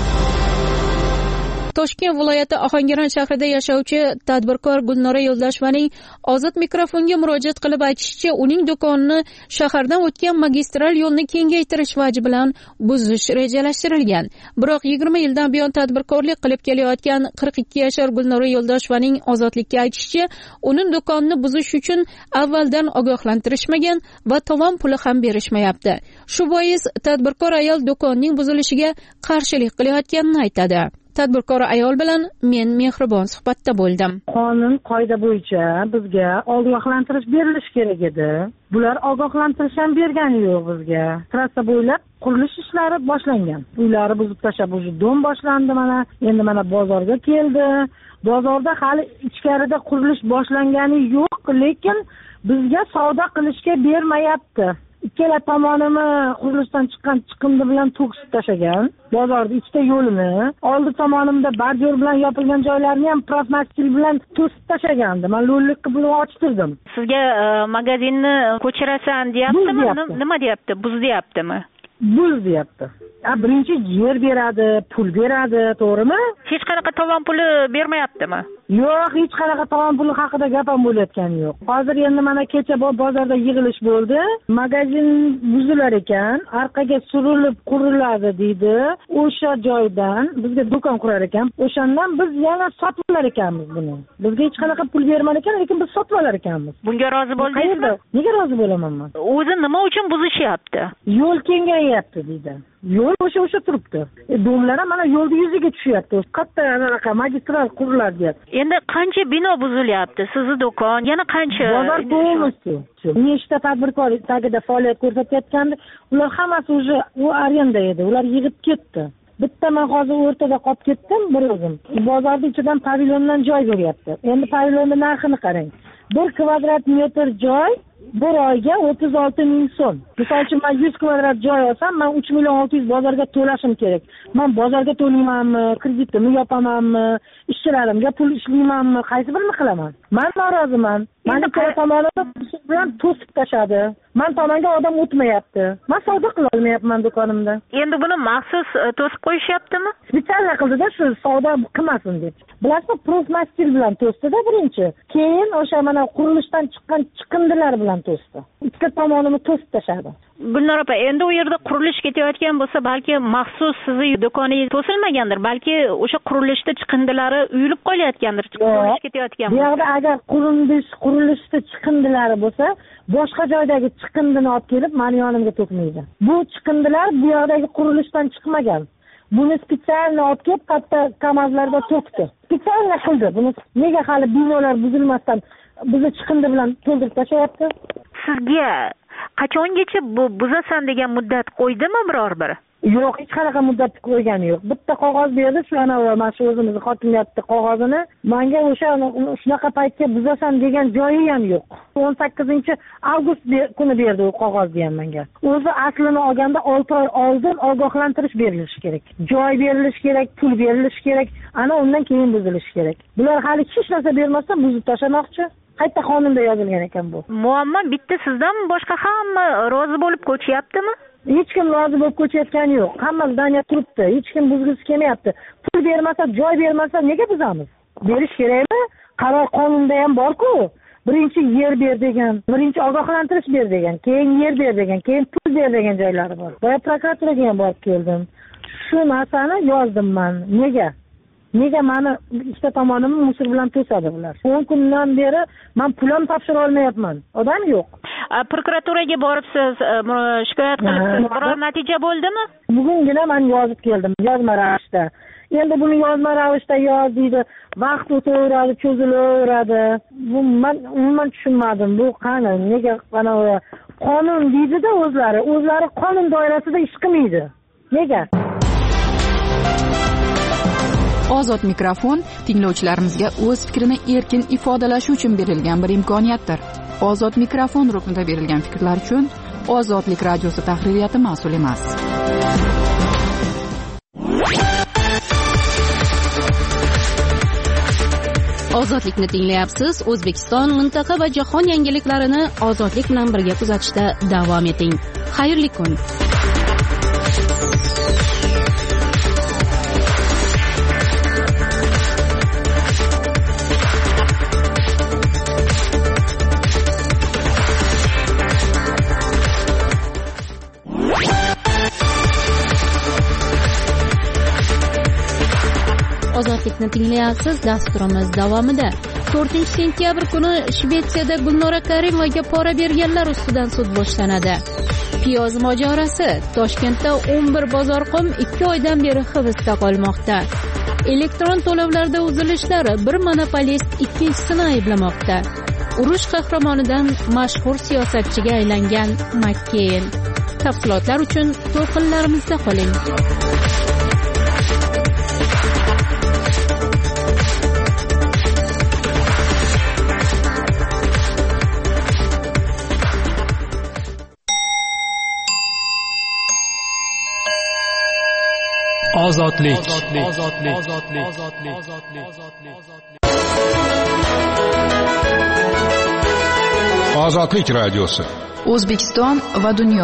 Toshkent viloyati Ohangaron shahrida yashovchi tadbirkor Gulnora Yo'ldashovaning ozod mikrofonga murojaat qilib aytishicha, uning do'konini shahardan o'tgan magistral yo'lni kengaytirish vaji bilan buzish rejalashtirilgan. Biroq yigirma yildan buyon tadbirkorlik qilib kelayotgan qirq ikki yashar Gulnora Yo'ldashovaning ozodlikka aytishicha, uning do'konini buzish uchun avvaldan ogohlantirishmagan va tovon puli ham berishmayapti. Shu bois tadbirkor ayol do'konning buzilishiga qarshilik qilayotganini aytadi. Tadbirkor ayol bilan men mehribon suhbatda bo'ldim. Qonun qoida bo'yicha bizga ogohlantirish berilishi kerak edi. Bular ogohlantirish ham bergani yo'q bizga. Trassa bo'ylab qurilish ishlari boshlangan. Uylari buzib tashlab, уже dom boshlandi mana. Endi mana bozorga keldi. Bozorda hali ichkarida qurilish boshlangani yo'q, lekin bizga savdo qilishga bermayapti. Ikkala tomonini qurilishdan chiqqan chiqindi bilan to'kisib tashlagan. Bozorning ikkita yo'lini, oldi tomonimda barjor bilan yopilgan joylarni ham plasmastil bilan to'sib tashlagandi. Men lo'llik qilib ochtirdim. Sizga magazinni ko'chirasan deyaptimi? Nima deyapti? Buz deyaptimi? Buz deyapti. A birinchi yer beradi, pul beradi, to'g'rimi? Hech qanaqa tovon puli bermayaptimi? Yo'q, hech qanaqa tovon puli haqida gap ham bo'layotgani yo'q. Hozir endi mana kecha bozorda yig'ilish bo'ldi. Magazin buzilar ekan, orqaga surilib quriladi deydi. O'sha joydan bizga do'kon qurar ekan. O'shandan biz yana sotib olar ekanmiz buni. Bizga hech qanaqa pul bermar ekan, lekin biz sotib olar ekanmiz. Bunga rozi bo'ldingizmi? Nega rozi bo'laman men? O'zi nima uchun buzishyapti? Yo'l kengayapti deydi. Yo'l o'sha o'sha turibdi. E, domlar ham mana yo'lni yuziga tushyapti. Katta anaqa magistral quriladi deyapti. Endi qancha bino buzilyapti? Sizni do'kon, yana qancha? Bozor to'lmoqchi. Nechta tadbirkor tagida faoliyat ko'rsatayotgandi, ular hammasi o'sha u arenda edi. Ular yig'ib ketdi. Bitta men hozir o'rtada qolib ketdim bir o'zim. Bozorning ichidan pavilyondan joy beryapti. Endi pavilyonning narxini qarang. bir kvadrat metr joy bir oyga o'ttiz olti ming so'm. Misol uchun men yuz kvadrat joy olsam, men uch million olti yuz bozorga to'lashim kerak. Men bozorga to'laymanmi, kreditimni yopamanmi, ishchilarimga pul ishlaymanmi, qaysi birini qilaman? Men noroziman. Meni ikkala tomonini bilan to'sib tashladi. Men tomonga odam o'tmayapti. Men savdo qila olmayapman do'konimda. Endi buni maxsus to'sib qo'yishyaptimi? Spetsial qildida shu savdo qilmasin deb. Bilasizmi, plasmastil bilan to'sdida birinchi. Keyin o'sha mana qurilishdan chiqqan chiqindilar bilan to'sdi. Ikkita tomonini to'sib tashladi. Gulnor opa, endi u yerda qurilish ketayotgan bo'lsa, balki maxsus sizni do'koningiz to'silmagandir, balki o'sha qurilishda chiqindilari uyilib qolayotgandir. Qurilish ketayotgan bo'lsa. Bu yerda agar qurilish qurilishda chiqindilari bo'lsa, boshqa joydagi chiqindini olib kelib meni yonimga to'kmaydi. Bu chiqindilar bu yerdagi qurilishdan chiqmagan. Buni spetsialni olib kelib katta kamazlarda to'kdi. Spetsialni qildi. Buni nega hali binolar buzilmasdan bizni chiqindi bilan to'ldirib tashlayapti? Sizga qachongacha bu buzasan degan muddat qo'ydimi biror biri? Yo'q, hech qanaqa muddat qo'ygani yo'q. Bitta qog'oz berdi, shu ana mana shu o'zimizni hokimiyatning qog'ozini. Menga o'sha shunaqa paytga buzasan degan joyi ham yo'q. o'n sakkizinchi avgust kuni berdi u qog'ozni ham menga. O'zi aslini olganda olti oy oldin ogohlantirish berilishi kerak. Joy berilishi kerak, pul berilishi kerak, ana undan keyin buzilishi kerak. Bular hali hech narsa bermasdan buzib tashlamoqchi. Qayta qonunda yozilgan ekan bu. Muammo bitta sizdan boshqa hamma rozi bo'lib ko'chyaptimi? Hech kim rozi bo'lib ko'chayotgani yo'q. Hamma zdaniya turibdi. Hech kim buzgisi kelmayapti. Pul bermasa, joy bermasa nega buzamiz? Berish kerakmi? Qaror qonunda ham bor-ku. Birinchi yer ber degan, birinchi ogohlantirish ber degan, keyin yer ber degan, keyin pul ber degan joylari bor. Boya prokuraturaga ham borib keldim. Shu narsani yozdim men. Nega? Nega meni ikkita tomonimni musor bilan to'sadi bular? o'n kundan beri men pul ham topshira olmayapman. Odam yo'q. Prokuraturaga borib siz shikoyat qilibsiz. Biror natija bo'ldimi? Bugungina men yozib keldim, yozma ravishda. Endi buni yozma ravishda yoz deydi. Vaqt o'taveradi, cho'zilaveradi. Bu men umuman tushunmadim. Bu qani, nega mana qonun deydi-da o'zlari, o'zlari qonun doirasida ish qilmaydi. Nega? Ozod mikrofon tinglovchilarimizga o'z fikrini erkin ifodalashi uchun berilgan bir imkoniyatdir. Ozod mikrofon ruknida berilgan fikrlar uchun Ozodlik radiosi tahririyati mas'ul emas. Ozodlikni tinglayapsiz. O'zbekiston, mintaqa va jahon yangiliklarini ozodlik bilan birga kuzatishda davom eting. Xayrli kun. Ozodlikni tinglayapsiz. Dasturimiz davomida to'rtinchi sentyabr kuni Shvetsiyada Gulnora Karimovaga pora berganlar ustidan sud boshlanadi. Piyoz mojarosi. Toshkentda o'n bir bozorxon ikki oydan beri hibsda qolmoqda. Elektron to'lovlarda uzilishlar. Bir monopolist ikkinchisini ayblamoqda. Urush qahramonidan mashhur siyosatchiga aylangan Makkeyn. Tafsilotlar uchun to'lqinlarimizda qoling. Ozodlik. Ozodlik radiosi. O'zbekiston va dunyo.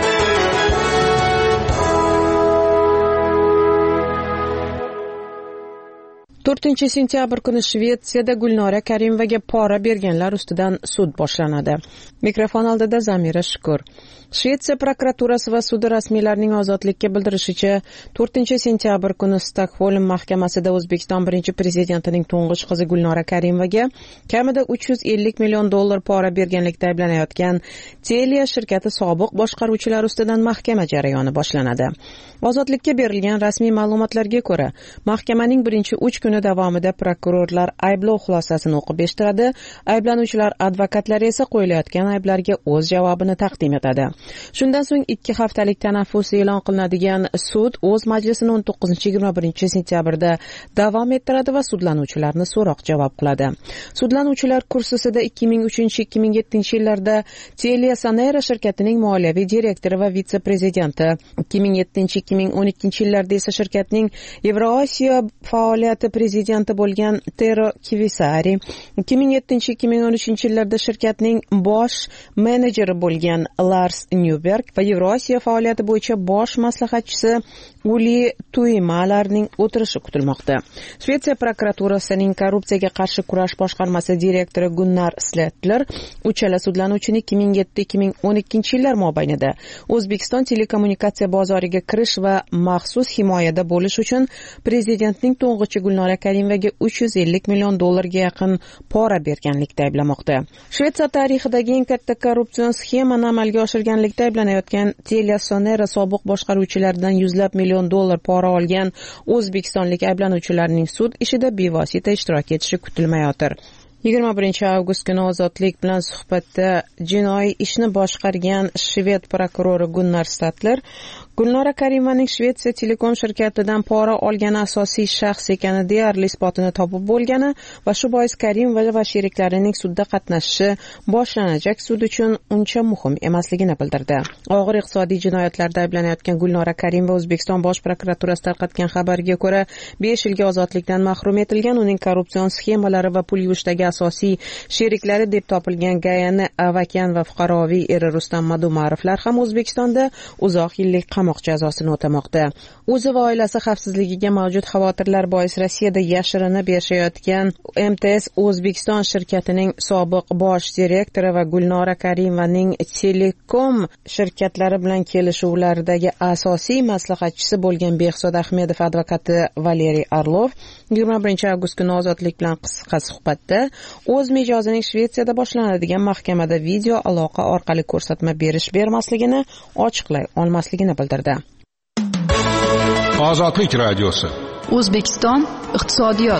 to'rtinchi sentyabr kuni Shvetsiyada Gulnora Karimovaga pora berganlar ustidan sud boshlanadi. Mikrofon oldida Zamira Shukur. Shvetsiya prokuraturasi va sudi rasmiylarining ozodlikka bildirishicha, to'rtinchi sentyabr kuni Stokgolm mahkamasida O'zbekiston birinchi prezidentining to'ng'ich qizi Gulnora Karimovaga kamida uch yuz ellik million dollar pora berganlikda ayblanayotgan Telia shirkati sobiq boshqaruvchilari ustidan mahkama jarayoni boshlanadi. Ozodlikka berilgan rasmiy ma'lumotlarga ko'ra, mahkamaning birinchi uch kuni davomida prokurorlar ayblov xulosasini o'qib eshittiradi, ayblanuvchilar advokatlari esa qo'yilayotgan ayblarga o'z javobini taqdim etadi. Shundan so'ng ikki haftalik tanaffus e'lon qilinadigan sud o'z majlisini o'n to'qqizinchi yigirma birinchi sentyabrda davom ettiradi va sudlanuvchilarni so'roq javob qiladi. Sudlanuvchilar kursisida ikki ming uchinchi ikki ming yettinchi yillarda Telia Sonera shirkatining moliyaviy direktori va vitse-prezidenti, ikki ming yettinchi ikki ming o'n ikkinchi yillarda esa shirkatning Yevrosiyo faoliyati prezidenti bo'lgan Tero Kivisari, ikki ming yettinchi ikki ming o'n uchinchi yillarda shirkatning bosh menejeri bo'lgan Lars Newberg va Yevrosiyo faoliyati bo'yicha bosh maslahatchisi Uli Tuimalarning o'tirishi kutilmoqda. Shvetsiya prokuraturasining korrupsiyaga qarshi kurash boshqarmasi direktori Gunnar Sletler uchala sudlanuvchini ikki ming yetti ikki ming o'n ikkinchi yillar mobaynida O'zbekiston telekommunikatsiya bozoriga kirish va maxsus himoyada bo'lish uchun prezidentning to'ng'ichi Gulnora Karimovaga uch yuz ellik million dollarga yaqin pora berganlikda ayblamoqda. Shvetsiya tarixidagi eng katta korrupsion sxemani amalga oshirganlikda ayblanayotgan Telia Sonera sobiq boshqaruvchilaridan yuzlab million dollar pora olgan o'zbekistonlik ayblanuvchilarning sud ishida bevosita ishtirok etishi kutilmayotir. yigirma birinchi avgust kuni Ozodlik bilan suhbatda jinoiy ishni boshqargan shved prokurori Gunnar Statler Gulnora Karimovaning Shvetsiya Telekom shirkatidan pora olgani asosiy shaxs ekani deyarli isbotini topib bo'lgani va shu bois Karimova va sheriklarining sudda qatnashishi boshlanajak sud uchun uncha muhim emasligini bildirdi. Og'ir iqtisodiy jinoyatlarda ayblanayotgan Gulnora Karimova O'zbekiston bosh prokuraturasi tarqatgan xabarga ko'ra besh yilga ozodlikdan mahrum etilgan. Uning korrupsion sxemalari va pul yuvishdagi asosiy sheriklari deb topilgan Gayani Avakan va fuqaroviy eri Rustam Madumarovlar ham O'zbekistonda uzoq yillik qamoq jazosini o'tamoqda. O'zi va oilasi xavfsizligiga mavjud xavotirlar bois Rossiyada yashirinib yashayotgan M T S O'zbekiston shirkatining sobiq bosh direktori va Gulnora Karimovaning Telekom shirkatlari bilan kelishuvlardagi asosiy maslahatchisi bo'lgan Behzod Ahmedov advokati Valeriy Arlov yigirma birinchi avgust kuni Ozodlik bilan qisqa suhbatda o'z mijozining Shvetsiyada boshlanadigan mahkamada video aloqa orqali ko'rsatma berish bermasligini ochiqlay olmasligini bildirdi. Ozodlik radiosi. O'zbekiston iqtisodiyot.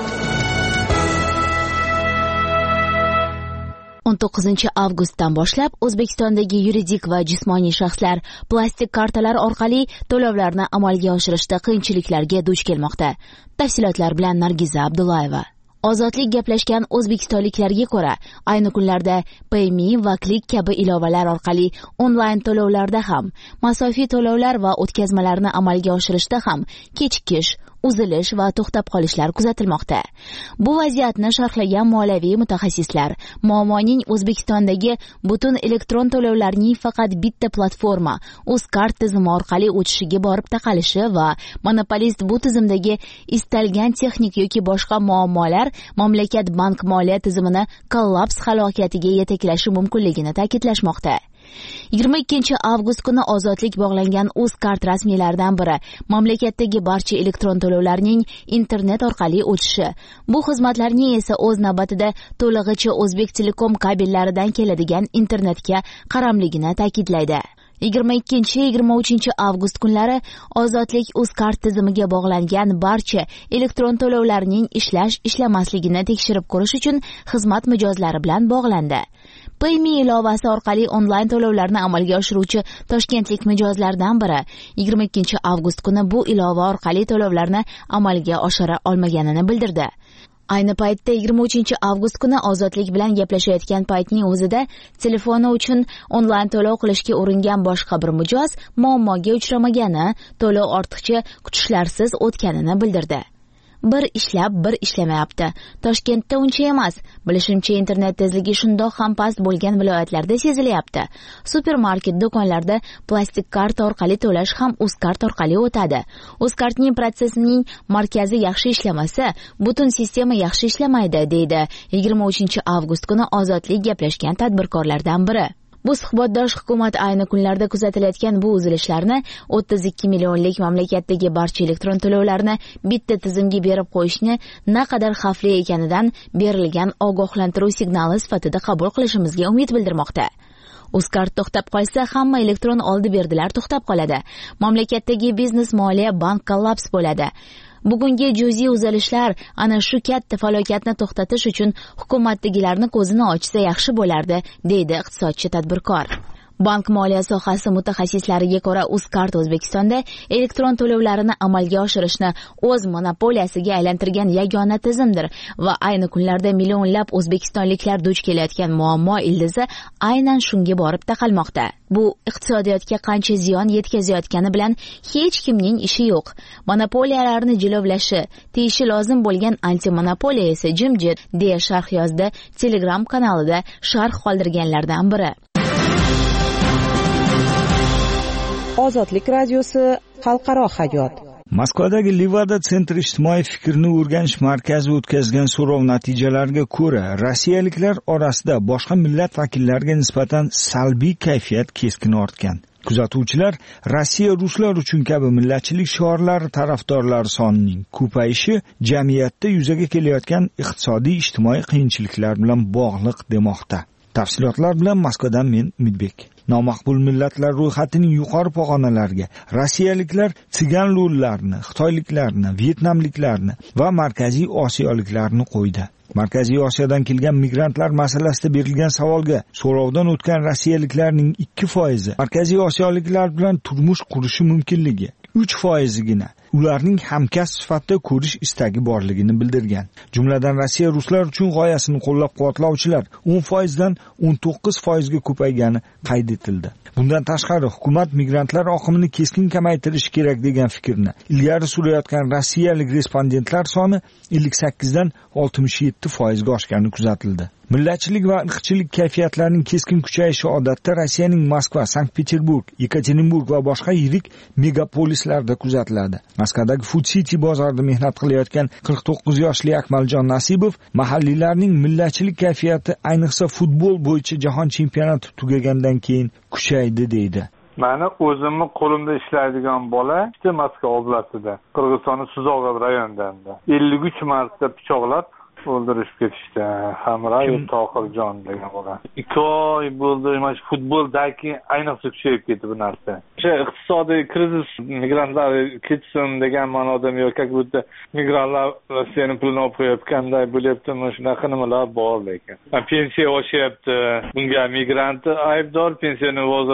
o'n to'qqizinchi avgustdan boshlab O'zbekistondagi yuridik va jismoniy shaxslar plastik kartalar orqali to'lovlarni amalga oshirishda qiyinchiliklarga duch kelmoqda. Tafsilotlar bilan Nargiza Abdullayeva. Ozodlik gaplashgan o'zbekistonliklarga ko'ra, ayni kunlarda PayMe va Click kabi ilovalar orqali onlayn to'lovlarda ham, masofiy to'lovlar va o'tkazmalarni amalga oshirishda ham kechikish, uzilish va to'xtab qolishlar kuzatilmoqda. Bu vaziyatni sharhlagan moliyaviy mutaxassislar muammoning O'zbekistondagi butun elektron to'lovlarning faqat bitta platforma Uzcard tizimi orqali o'tishiga borib taqalishi va monopolist bu tizimdagi istalgan texnik yoki boshqa muammolar mamlakat bank moliya tizimini kollaps halokatiga yetaklashi mumkinligini ta'kidlashmoqda. yigirma ikkinchi avgust kuni ozodlik bog'langan Uzcard rasmiylaridan biri mamlakatdagi barcha elektron to'lovlarning internet orqali o'tishi, bu xizmatlarning esa o'z navbatida to'lig'icha O'zbek Telekom kabellaridan keladigan internetga qaramligini ta'kidlaydi. yigirma ikkinchi yigirma uchinchi avgust kunlari ozodlik Uzcard tizimiga bog'langan barcha elektron to'lovlarning ishlash ishlamasligini tekshirib ko'rish uchun xizmat mijozlari bilan bog'landi. Payme ilovasi orqali onlayn to'lovlarni amalga oshiruvchi toshkentlik mijozlardan biri yigirma ikkinchi avgust kuni bu ilova orqali to'lovlarni amalga oshira olmaganini bildirdi. Ayni paytda yigirma uchinchi avgust kuni ozodlik bilan gaplashayotgan paytning o'zida telefoni uchun onlayn to'lov qilishga uringan boshqa bir mijoz muammoga uchramagani, to'lov ortiqcha kutishlarsiz o'tganini bildirdi. Bir ishlab, bir ishlamayapti. Toshkentda uncha emas. Bilishimcha, internet tezligi shundoq ham past bo'lgan viloyatlarda sezilyapti. Supermarket do'konlarda plastik karta orqali to'lash ham Uzcard orqali o'tadi. Uzcardning protsessining markazi yaxshi ishlamasa, butun sistema yaxshi ishlamaydi, deydi yigirma uchinchi avgust kuni ozodlik gaplashgan tadbirkorlardan biri. Bu suhbatdosh hukumat ayni kunlarda kuzatilayotgan bu uzilishlarni o'ttiz ikki millionlik mamlakatdagi barcha elektron to'lovlarni bitta tizimga berib qo'yishni naqadar xavfli ekanidan berilgan ogohlantiruv signali sifatida qabul qilishimizga umid bildirmoqda. Uzcard to'xtab qolsa, hamma elektron oldi-berdilar to'xtab qoladi. Mamlakatdagi biznes moliya bank kollaps bo'ladi. Bugungi juziy uzilishlar ana shu katta falokatni to'xtatish uchun hukumatdagilarni ko'zini ochsa yaxshi bo'lardi, deydi iqtisodchi tadbirkor. Bank moliya sohasi mutaxassislariga ko'ra, Uzcard O'zbekistonda elektron to'lovlarini amalga oshirishni o'z monopoliyasiga aylantirgan yagona tizimdir va ayni kunlarda millionlab o'zbekistonliklar duch kelayotgan muammo ildizi aynan shunga borib taqalmoqda. Bu iqtisodiyotga qancha ziyon yetkazayotgani bilan hech kimning ishi yo'q. Monopoliyalarni jilovlashi, teyishi lozim bo'lgan antimonopoliya esa jimjit, deya sharh yozdi Telegram kanalida sharh qoldirganlardan biri. Ozodlik radiosi xalqaro hayot. Moskvadagi Livada Sentr ijtimoiy fikrni o'rganish markazi o'tkazgan so'rov natijalariga ko'ra, rossiyaliklar orasida boshqa millat vakillariga nisbatan salbiy kayfiyat keskin ortgan. Kuzatuvchilar Rossiya ruslar uchun kabi millatchilik shiorlari tarafdorlari sonining ko'payishi jamiyatda yuzaga kelayotgan iqtisodiy ijtimoiy qiyinchiliklar bilan bog'liq demoqda. Tafsilotlar bilan Moskvadan men Umidbek. Nomaqbul millatlar ro'yxatining yuqori pog'onalariga rossiyaliklar tsigan lullarni, xitoyliklarni, vyetnamliklarni va markaziy osiyoliklarni qo'ydi. Markaziy Osiyodan kelgan migrantlar masalasida berilgan savolga so'rovdan o'tgan rossiyaliklarning ikki foizi markaziy osiyoliklar bilan turmush qurishi mumkinligi, uch foizigina ularning hamkasb sifatida ko'rish istagi borligini bildirgan. Jumladan Rossiya ruslar uchun g'oyasini qo'llab-quvvatlovchilar o'n foizdan o'n to'qqiz foizga ko'paygani qayd etildi. Bundan tashqari hukumat migrantlar oqimini keskin kamaytirish kerak degan fikrni ilgari surayotgan rossiyalik respondentlar soni ellik sakkizdan oltmish yetti foizga oshgani kuzatildi. Millatchilik va irqchilik kayfiyatlarining keskin kuchayishi odatda Rossiyaning Moskva, Sankt-Peterburg, Yekaterinburg va boshqa yirik megapolislarda kuzatiladi. Moskvadagi Food City bozorida mehnat qilayotgan qirq to'qqiz yoshli Akmaljon Nasibov mahalliylarning millatchilik kayfiyati ayniqsa futbol bo'yicha jahon chempionati tugagandan keyin kuchaydi deydi. Mani o'zimni qo'limda ishlaydigan bola ikkita Moskva oblasida, Qirg'izistonning Suzog'at rayonidan ellik uch marta pichoqlab o'ldirib ketishdi. Hamrayev Tohirjon degan bola. ikki oy bo'ldi, mana futboldagi ayniqsa kuchayib ketdi bu narsa. O'sha iqtisodiy krizis migrantlar ketsin degan ma'noda yoki bu yerda migrantlar Rossiyaning pulini olib qo'yayotganday bo'lyapti, mana shunaqa nimalar bor lekin. Pensiya oshyapti. Bunga migrant aybdor, pensiyani vozirasi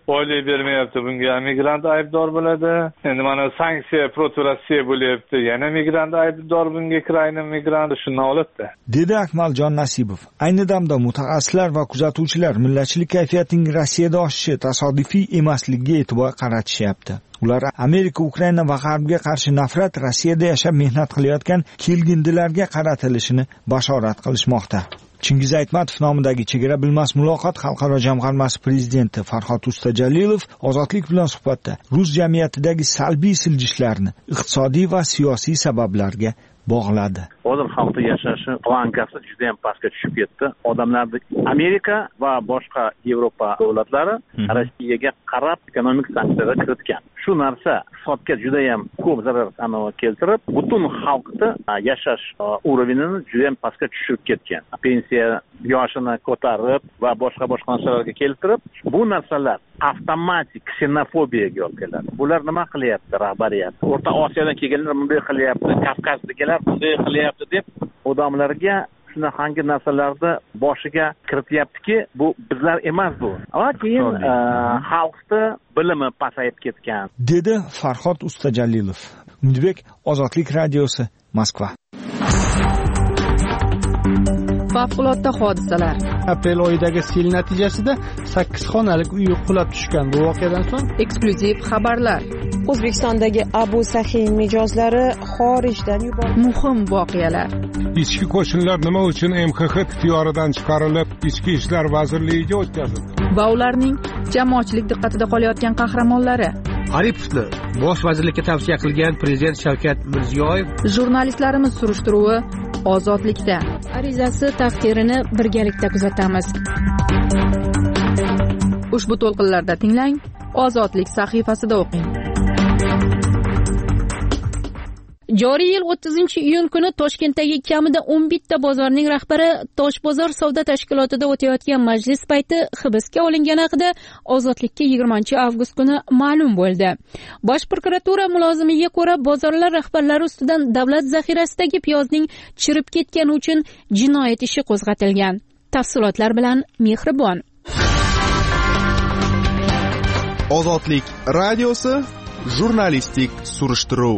oylik bermayapti, bunga migrant aybdor bo'ladi. Endi mana sanksiya proturatsiya bo'lyapti, yana migrant aybdor, bunga Ukraina migrant shundan holatda, dedi Akmaljon Nasibov. Ayni damda mutaxassislar va kuzatuvchilar millatchilik kayfiyatining Rossiyada oshishi tasodifiy emasligiga e'tibor qaratishyapti. Ular Amerika, Ukraina va G'arbga qarshi nafrat Rossiyada yashab mehnat qilayotgan kelgindilarga qaratilishini bashorat qilishmoqda. Chingiz Aytmatov nomidagi Chegara bilmas muloqot xalqaro jamg'armasi prezidenti Farhod Ustajalilov Ozodlik bilan suhbatda rus jamiyatidagi salbiy siljishlarni iqtisodiy va siyosiy sabablarga bog'ladi. Hozir xalqning yashashi plankasi juda ham pastga tushib ketdi. Odamlarni Amerika va boshqa Yevropa davlatlari Rossiyaga qarab ekonomik sanksiyalar kiritgan. Shu narsa iqtisodga juda ham ko'p zarar keltirib, butun xalqni yashash urovini juda ham pastga tushirib ketgan. Pensiya yoshini ko'tarib va boshqa boshqa narsalarga keltirib, bu narsalar avtomatik ksenofobiyaga olib keladi. Bular nima qilyapti rahbariyat? O'rta Osiyodan kelganlar bunday qilyapti, Kavkazdagilar bunday qilyapti deb odamlarga shunaqangi narsalarni boshiga kirityaptiki, bu bizlar emas bu. Va keyin xalqni bilimi pasayib ketgan, dedi Farhod Ustajalilov. Umidbek, Ozodlik radiosi, Moskva. Favqulodda hodisalar. Aprel oyidagi sel natijasida sakkiz xonalik uy qulab tushgan. Bu voqeadan so'ng eksklyuziv xabarlar. O'zbekistondagi Abu Sahiy mijozlari xorijdan yuborildi. Muhim voqealar. Ichki qo'shinlar nima uchun M X X ixtiyoridan chiqarilib, Ichki ishlar vazirligiga o'tkazildi? Va ularning jamoatchilik diqqatida qolayotgan qahramonlari. Aripovni bosh vazirlikka tavsiya qilgan prezident Shavkat Mirziyoyev. Jurnalistlarimiz surishtiruvi Ozodlikda. Arizasi taqdirini birgalikda kuzatamiz. Ushbu to'lqinlarda tinglang, Ozodlik sahifasida o'qing. Joriy yil o'ttizinchi iyun kuni Toshkentdagi kamida o'n bitta bozorning rahbari Toshbozor savdo tashkilotida o'tayotgan majlis payti hibsga olingani haqida Ozodlikka yigirmanchi avgust kuni ma'lum bo'ldi. Bosh prokuratura mulozimiga ko'ra, bozorlar rahbarlari ustidan davlat zaxirasidagi piyozning chirib ketgani uchun jinoyat ishi qo'zg'atilgan. Tafsilotlar bilan Mehribon. Ozodlik radiosi jurnalistik surishtiruv.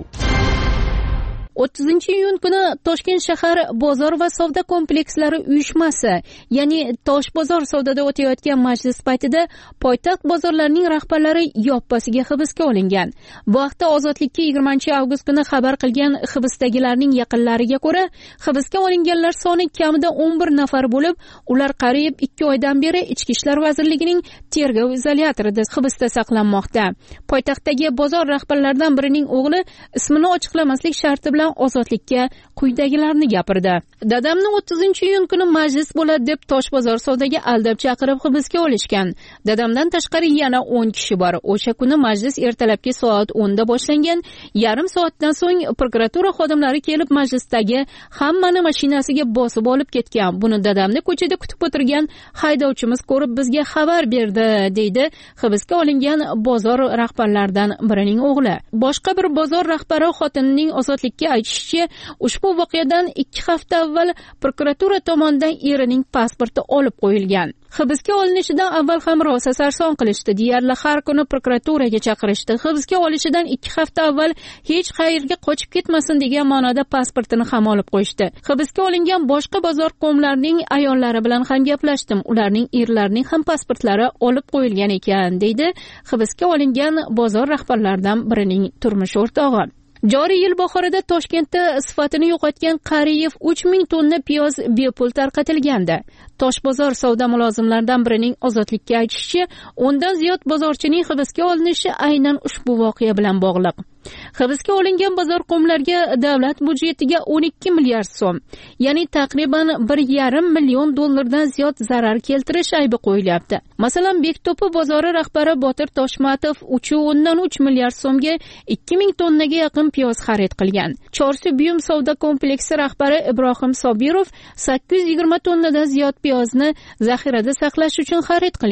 o'ttizinchi iyun kuni Toshkent shahar bozor va savdo komplekslari uyushmasi, ya'ni Toshbozor savdoda o'tayotgan majlis paytida poytaxt bozorlarining rahbarlari yoppasiga hibsga olingan. Bu haqda Ozodlikka yigirmanchi avgust kuni xabar qilgan hibsdagilarning yaqinlariga ko'ra, hibsga olinganlar soni kamida o'n bir nafar bo'lib, ular qariyb ikki oydan beri Ichki ishlar vazirligining tergov izolyatorida hibsda saqlanmoqda. Poytaxtdagi bozor rahbarlaridan birining o'g'li ismini ochiqlamaslik sharti bilan Ozodlikka quyidagilarni gapirdi. Dadamni o'ttizinchi iyun kuni majlis bo'ladi deb Toshbozor savdoga aldab chaqirib hibsga olishgan. Dadamdan tashqari yana o'n kishi bor. O'sha kuni majlis ertalabki soat o'nda boshlangan. Yarim soatdan so'ng prokuratura xodimlari kelib majlisdagi hammani mashinasiga bosib olib ketgan. Buni dadamni ko'chada kutib o'tirgan haydovchimiz ko'rib bizga xabar berdi, deydi hibsga olingan bozor rahbarlaridan birining o'g'li. Boshqa bir bozor rahbari xotinining Ozodlikka aytishicha, ushbu voqeadan ikki hafta avval prokuratura tomonidan erining pasporti olib qo'yilgan. Hibsga olinishidan avval ham rosa sarson qilishdi. Deyarli har kuni prokuraturaga chaqirishdi. Hibsga olishidan ikki hafta avval hech qayerga qochib ketmasin degan ma'noda pasportini ham olib qo'yishdi. Hibsga olingan boshqa bozor qo'mlarining ayollari bilan ham gaplashdim. Ularning erlarining ham pasportlari olib qo'yilgan ekan, deydi hibsga olingan bozor rahbarlaridan birining turmush o'rtog'i. Joriy yil bahorida Toshkentda sifatini yo'qotgan qariyb uch ming tonna piyoz bepul tarqatilgandi. Toshbozor savdo mulozimlaridan birining Ozodlikka aytishicha, o'ndan ziyod bozorchining hibsga olinishi aynan ushbu voqea bilan bog'liq. Hibsga olingan bozor qo'mlarga davlat byudjetiga o'n ikki milliard so'm, ya'ni taqriban bir yarim million dollardan ziyod zarar keltirish aybi qo'yilyapti. Masalan, Bekto'pi bozori rahbari Botir Toshmatov uch o'ndan uch milliard so'mga ikki ming tonnaga yaqin piyoz xarid qilgan. Chorsu buyum savdo kompleksi rahbari Ibrohim Sobirov sakkiz yuz yigirma tonnadan ziyod piyozni zaxirada saqlash uchun xarid qilgan.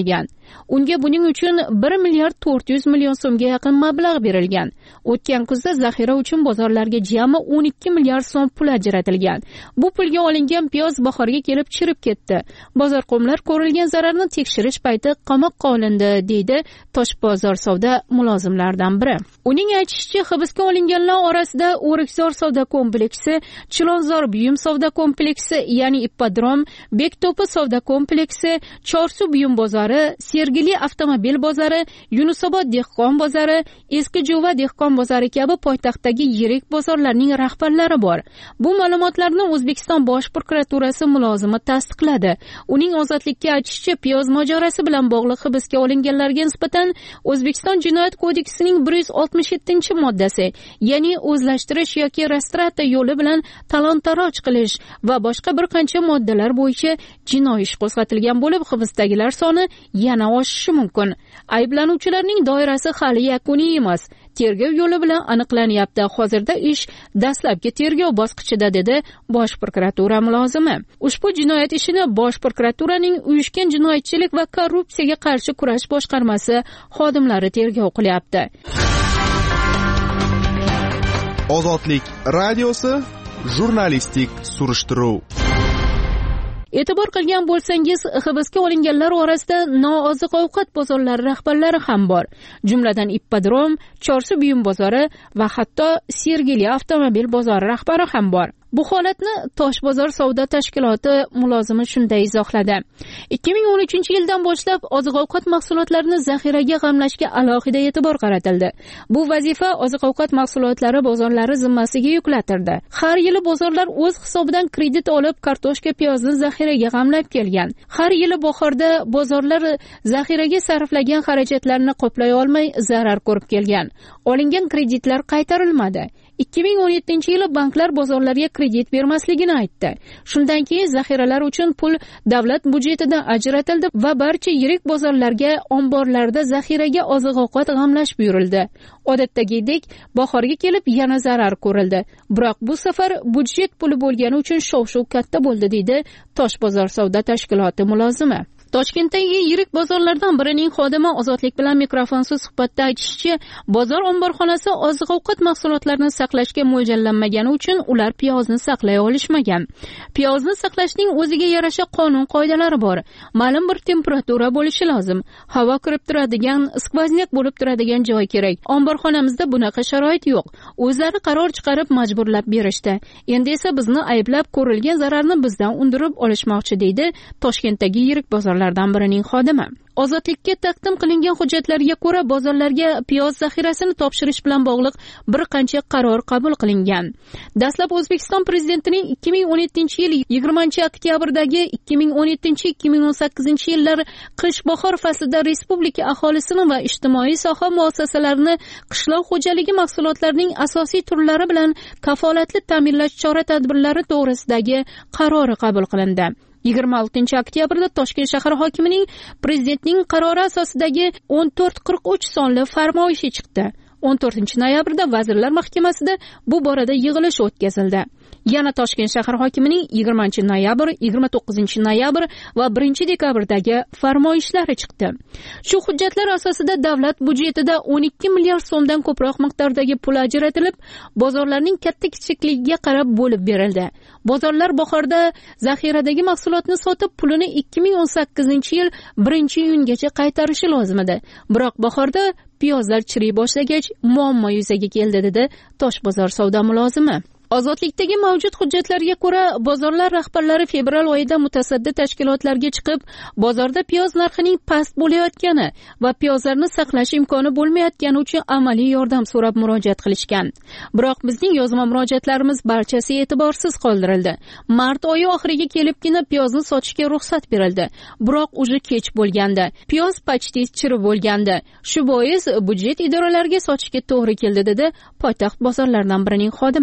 Unga buning uchun bir milliard to'rt yuz million so'mga yaqin mablag' berilgan. O'tgan kuzda zaxira uchun bozorlarga jami o'n ikki milliard so'm pul ajratilgan. Bu pulga olingan piyoz bahorga kelib chirib ketdi. Bozorqo'mlar ko'rilgan zararni tekshirish payti qamoqqa olindi, deydi Toshbozor savdo mulozimlaridan biri. Uning aytishicha, hibsga olinganlar orasida O'rikzor savdo kompleksi, Chilonzor buyum savdo kompleksi, ya'ni Ippodrom, Bekto'pi savdo kompleksi, Chorsu buyum bozori, Sergeli avtomobil bozori, Yunusobod dehqon bozori, Eski Jo'va dehqon bozori kabi poytaxtdagi yirik bozorlarning rahbarlari bor. Bu ma'lumotlarni O'zbekiston Bosh prokuraturasi mulozimi tasdiqladi. Uning ozodlikka aytishicha, piyoz mojarosi bilan bog'liq hibsga olinganlarga nisbatan O'zbekiston Jinoyat kodeksining bir yuz oltmish yettinchi moddasi, ya'ni o'zlashtirish yoki restrata yo'li bilan talon-taroj qilish va boshqa bir qancha moddalar bo'yicha jinoiy ish qo'zg'atilgan bo'lib, hibsdagilar soni yana oshishi mumkin. Ayblanuvchilarning doirasi hali yakuniy emas. Tergov yo'li bilan aniqlanyapti. Hozirda ish dastlabki tergov bosqichida, dedi Bosh prokuratura mulozimi. Ushbu jinoyat ishini Bosh prokuraturaning uyushgan jinoyatchilik va korrupsiyaga qarshi kurash boshqarmasi xodimlari tergov qilyapti. Ozodlik radiosi jurnalistik surishtiruv. E'tibor qilgan bo'lsangiz, hibsga olinganlar orasida nooziq-ovqat bozorlari rahbarlari ham bor. Jumladan Ippodrom, Chorsu buyum bozori va hatto Sergeli avtomobil bozori rahbari ham bor. Bu holatni Toshbozor savdo tashkiloti mulozimi shunday izohladi. ikki ming o'n uchinchi yildan boshlab oziq-ovqat mahsulotlarini zaxiraga g'amlashga alohida e'tibor qaratildi. Bu vazifa oziq-ovqat mahsulotlari bozorlari zimmasiga yuklatildi. Har yili bozorlar o'z hisobidan kredit olib, kartoshka, piyozni zaxiraga g'amlab kelgan. Har yili bahorda bozorlar zaxiraga sarflagan xarajatlarni qoplay olmay zarar ko'rib kelgan. Olingan kreditlar qaytarilmadi. ikki ming o'n yettinchi yili banklar bozorlarga kredit bermasligini aytdi. Shundan keyin zaxiralar uchun pul davlat budjetidan ajratildi va barcha yirik bozorlarga omborlarda zaxiraga oziq-ovqat g'amlash buyurildi. Odatdagidek bahorga kelib yana zarar ko'rildi. Biroq bu safar budjet puli bo'lgani uchun shov-shuv katta bo'ldi, deydi Toshbozor savdo tashkiloti mulozimi. Toshkentdagi yirik bozorlardan birining xodimi Ozodlik bilan mikrofonsiz suhbatda aytishicha, bozor omborxonasi oziq-ovqat mahsulotlarini saqlashga mo'ljallanmagani uchun ular piyozni saqlay olishmagan. Piyozni saqlashning o'ziga yarasha qonun-qoidalari bor. Ma'lum bir temperatura bo'lishi lozim. Havo kirib turadigan, skvoznak bo'lib turadigan joy kerak. Omborxonamizda bunaqa sharoit yo'q. O'zlari qaror chiqarib majburlab berishdi. Endi esa bizni ayblab ko'rilgan zararni bizdan undirib olishmoqchi, deydi Toshkentdagi yirik bozor lardan birining xodimi. Ozodlikka taqdim qilingan hujjatlarga ko'ra bozorlarga piyoz zaxirasini topshirish bilan bog'liq bir qancha qaror qabul qilingan. Dastlab O'zbekiston prezidentining ikki ming o'n yettinchi yil yigirmanchi oktyabrdagi ikki ming o'n yettinchi ikki ming o'n sakkizinchi yillar qish-bahor faslida respublika aholisini va ijtimoiy soha muassasalarini qishloq xo'jaligi mahsulotlarining asosiy turlari bilan kafolatli ta'minlash chora-tadbirlari to'g'risidagi qarori qabul qilindi. yigirma oltinchi oktyabrda Toshkent shahar hokimining prezidentning qarori asosidagi o'n to'rt qirq uch sonli farmoyishi chiqdi. o'n to'rtinchi noyabrda Vazirlar Mahkamasida bu borada yig'ilish o'tkazildi. Yana Toshkent shahar hokimining yigirmanchi noyabr, yigirma to'qqizinchi noyabr va birinchi dekabrdagi farmoyishlari chiqdi. Shu hujjatlar asosida davlat budjetida o'n ikki milliard so'mdan ko'proq miqdordagi pul ajratilib, bozorlarning katta-kichikligiga qarab bo'lib berildi. Bozorlar bahorda zaxiradagi mahsulotni sotib, pulini ikki ming o'n sakkizinchi yil birinchi iyungacha qaytarishi lozim edi. Biroq bahorda piyozlar chiriy boshlagach, muammo yuzaga keldi, dedi Toshbozor savdo mulozimi. Ozodlikdagi mavjud hujjatlarga ko'ra, bozorlar rahbarlari fevral oyida mutasaddi tashkilotlarga chiqib, bozorda piyoz narxining past bo'layotgani va piyozlarni saqlash imkoni bo'lmayotgani uchun amaliy yordam so'rab murojaat qilishgan. Biroq bizning yozma murojaatlarimiz barchasi e'tiborsiz qoldirildi. Mart oyi oxiriga kelibgina piyozni sotishga ruxsat berildi. Biroq uje kech bo'lgandi. Piyoz pachti chirib bo'lgandi. Shu bois budjet idoralariga sotishga to'g'ri keldi, dedi poytaxt bozorlaridan birining xodimi.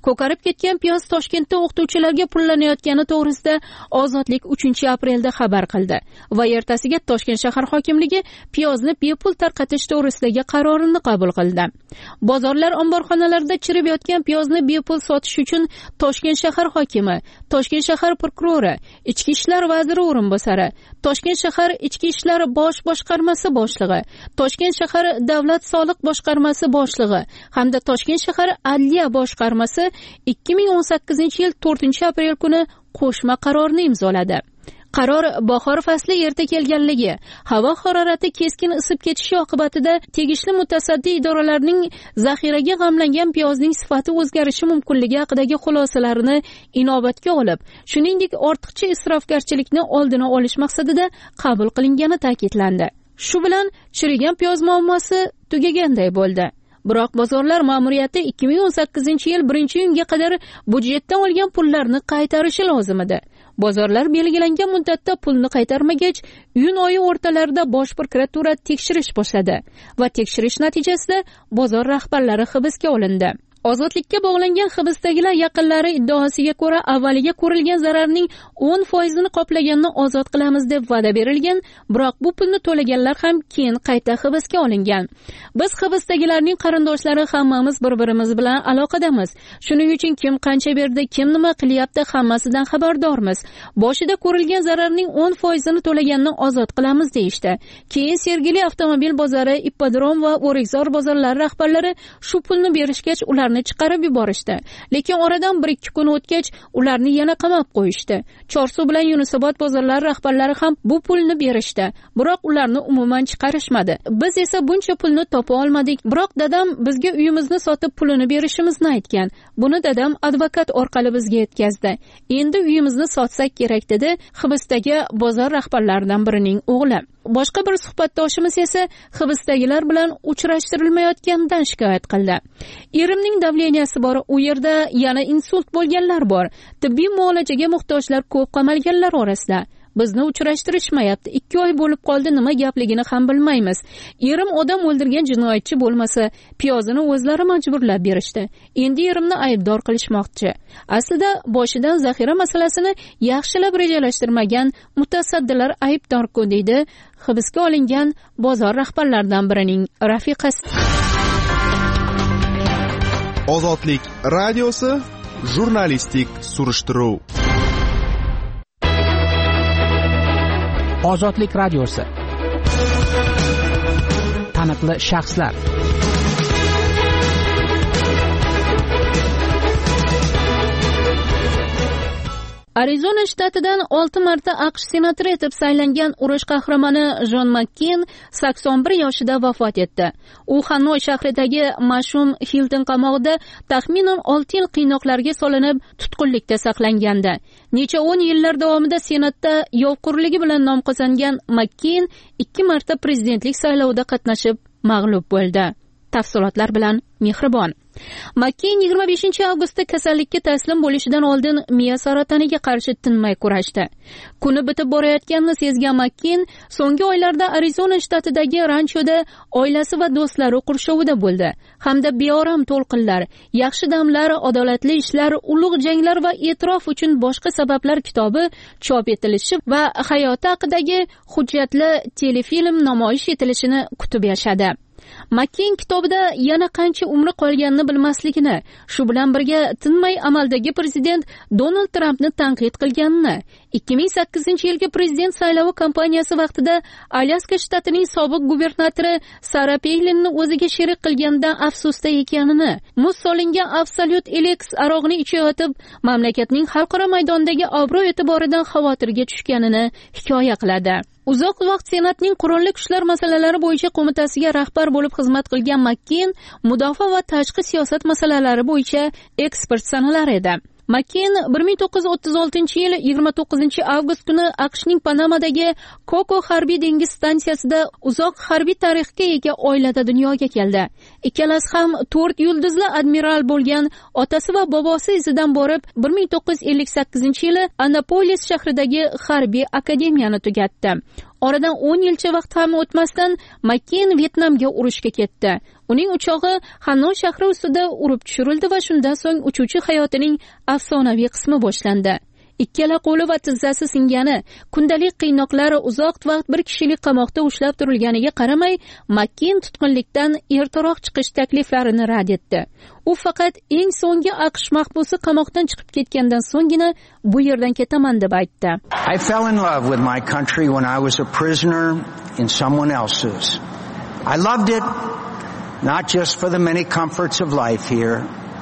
Ko'karib ketgan piyoz Toshkentda o'qituvchilarga pullanayotgani to'g'risida Ozodlik uchinchi aprelda xabar qildi va ertasiga Toshkent shahar hokimligi piyozni bepul tarqatish to'g'risidagi qarorini qabul qildi. Bozorlar, omborxonalarda chirib yotgan piyozni bepul sotish uchun Toshkent shahar hokimi, Toshkent shahar prokurori, Ichki ishlar vaziri o'rinbosari, Toshkent shahar Ichki ishlar bosh boshqarmasi boshlig'i, Toshkent shahar davlat soliq boshqarmasi boshlig'i hamda Toshkent shahar adliya boshqarmasi ikki ming o'n sakkizinchi yil to'rtinchi aprel kuni qo'shma qarorni imzoladi. Qaror bahor fasli erta kelganligi, havo harorati keskin isib ketishi oqibatida tegishli mutasaddi idoralarning zaxiraga g'amlangan piyozning sifati o'zgarishi mumkinligi haqidagi xulosalarini inobatga olib, shuningdek ortiqcha isrofgarchilikni oldini olish maqsadida qabul qilingani ta'kidlandi. Shu bilan chirigan piyoz muammosi tugaganday bo'ldi. Biroq bozorlar ma'muriyati ikki ming o'n sakkizinchi yil birinchi iyunga qadar budjetdan olgan pullarni qaytarishi lozim edi. Bozorlar belgilangan muddatda pulni qaytarmagach, iyun oyi o'rtalarida bosh prokuratura tekshirish boshladi va tekshirish natijasida bozor rahbarlari hibsga olindi. Ozodlikka bog'langan hibsdagilar yaqinlari iddaosiga ko'ra avvaliga ko'rilgan zararning o'n foizini qoplaganini ozod qilamiz deb va'da berilgan, biroq bu pulni to'laganlar ham keyin qayta hibsga olingan. Biz hibsdagilarning qarindoshlari hammamiz bir-birimiz bilan aloqadamiz. Shuning uchun kim qancha berdi, kim nima qilyapti hammasidan xabardormiz. Boshida ko'rilgan zararning o'n foizini to'laganini ozod qilamiz deyishdi. Keyin Sergeli avtomobil bozori, Ippodrom va O'rikzor bozorlari rahbarlari shu pulni berishgach ular chiqarib yuborishdi. Lekin oradan bir ikki kun o'tgach ularni yana qamab qo'yishdi. Chorsu bilan Yunusobod bozorlari rahbarlari ham bu pulni berishdi, biroq ularni umuman chiqarishmadi. Biz esa buncha pulni topa olmadik. Biroq dadam bizga uyimizni sotib pulini berishimizni aytgan. Buni dadam advokat orqali bizga yetkazdi. Endi uyimizni sotsak kerak dedi hibsdagi bozor rahbarlaridan birining o'g'li. Boshqa bir suhbatdoshimiz esa hibsdagilar bilan uchrashtirilmayotganidan shikoyat qildi. Erimning davleniyasi bor, u yerda yana insult bo'lganlar bor. Tibbiy muolajaga muhtojlar ko'p qamalganlar orasida. Bizni uchrashtirishmayapti. ikki oy bo'lib qoldi, nima gapligini ham bilmaymiz. Erim odam o'ldirgan jinoyatchi bo'lmasa, piyozini o'zlari majburlab berishdi. Endi erimni aybdor qilishmoqchi. Aslida boshidan zaxira masalasini yaxshilab rejalashtirmagan mutasaddilar aybdor-ku deydi hibsga olingan bozor rahbarlaridan birining rafiqasi. Ozodlik radiosi jurnalistik surishtiruv. Ozodlik radiosi. Taniqli shaxslar. Arizona shtatidan olti marta AQSh senatori etib saylangan urush qahramoni Jon Makkeyn sakson bir yoshida vafot etdi. U Xanoy shahridagi mash'um Hilton qamog'ida taxminan olti yil qiynoqlarga solinib, tutqunlikda saqlangandi. Necha o'n yillar davomida senatda yovqurligi bilan nom qozongan Makkeyn ikki marta prezidentlik saylovida qatnashib mag'lub bo'ldi. Tafsilotlar bilan Mehribon. Makkeyn yigirma beshinchi avgustda kasallikka taslim bo'lishidan oldin miya saratoniga qarshi tinmay kurashdi. Kuni bitib borayotganini sezgan Makkeyn so'nggi oylarda Arizona shtatidagi ranchoda oilasi va do'stlari qurshovida bo'ldi. Hamda beorom to'lqinlar, yaxshi damlar, adolatli ishlar, ulug' janglar va e'tirof uchun boshqa sabablar kitobi chop etilishi va hayoti haqidagi hujjatli telefilm namoyish etilishini kutib yashadi. Makkeyn kitobida yana qancha umri qolganini bilmasligini, shu bilan birga tinmay amaldagi prezident Donald Trampni tanqid qilganini, ikki ming sakkizinchi yilgi prezident saylovi kampaniyasi vaqtida Alyaska shtatining sobiq gubernatori Sara Peylinni o'ziga sherik qilganidan afsusda ekanini, muz solingan Absolut Elex arog'ini ichayotib, mamlakatning xalqaro maydondagi obro' e'tiboridan xavotirga tushganini hikoya qiladi. Uzoq vaqt Senatning qurolli kuchlar masalalari bo'yicha qo'mitasiga rahbar bo'lib xizmat qilgan Makkeyn mudofaa va tashqi siyosat masalalari bo'yicha ekspert sanalar edi. Makkeyn bir ming to'qqiz yuz o'ttiz oltinchi yil yigirma to'qqizinchi avgust kuni AQShning Panamadagi Koko harbiy dengiz stansiyasida uzoq harbiy tarixga ega oilada dunyoga keldi. Ikkalasi ham to'rt yulduzli admiral bo'lgan, otasi va bobosi izidan borib bir ming to'qqiz yuz ellik sakkizinchi yili Annapolis shahridagi harbiy akademiyani tugatdi. oradan o'n yilcha vaqt ham o'tmasdan Makkeyn Vyetnamga urushga ketdi. Uning uchog'i Hanoi shahri ustida urib tushirildi va shundan so'ng uchuvchi hayotining afsonaviy qismi boshlandi. Ikkala qo'li va tizzasi singani, kundalik qiynoqlar, uzoq vaqt bir kishilik qamoqda ushlab turilganiga qaramay, Makkeyn tutqunlikdan ertaroq chiqish takliflarini rad etdi. U faqat eng so'nggi AQSh mahbusi qamoqdan chiqib ketgandan so'nggina bu yerdan ketaman deb aytdi. I fell in love with my country when I was a prisoner in someone else's. I loved it not just for the many comforts of life here.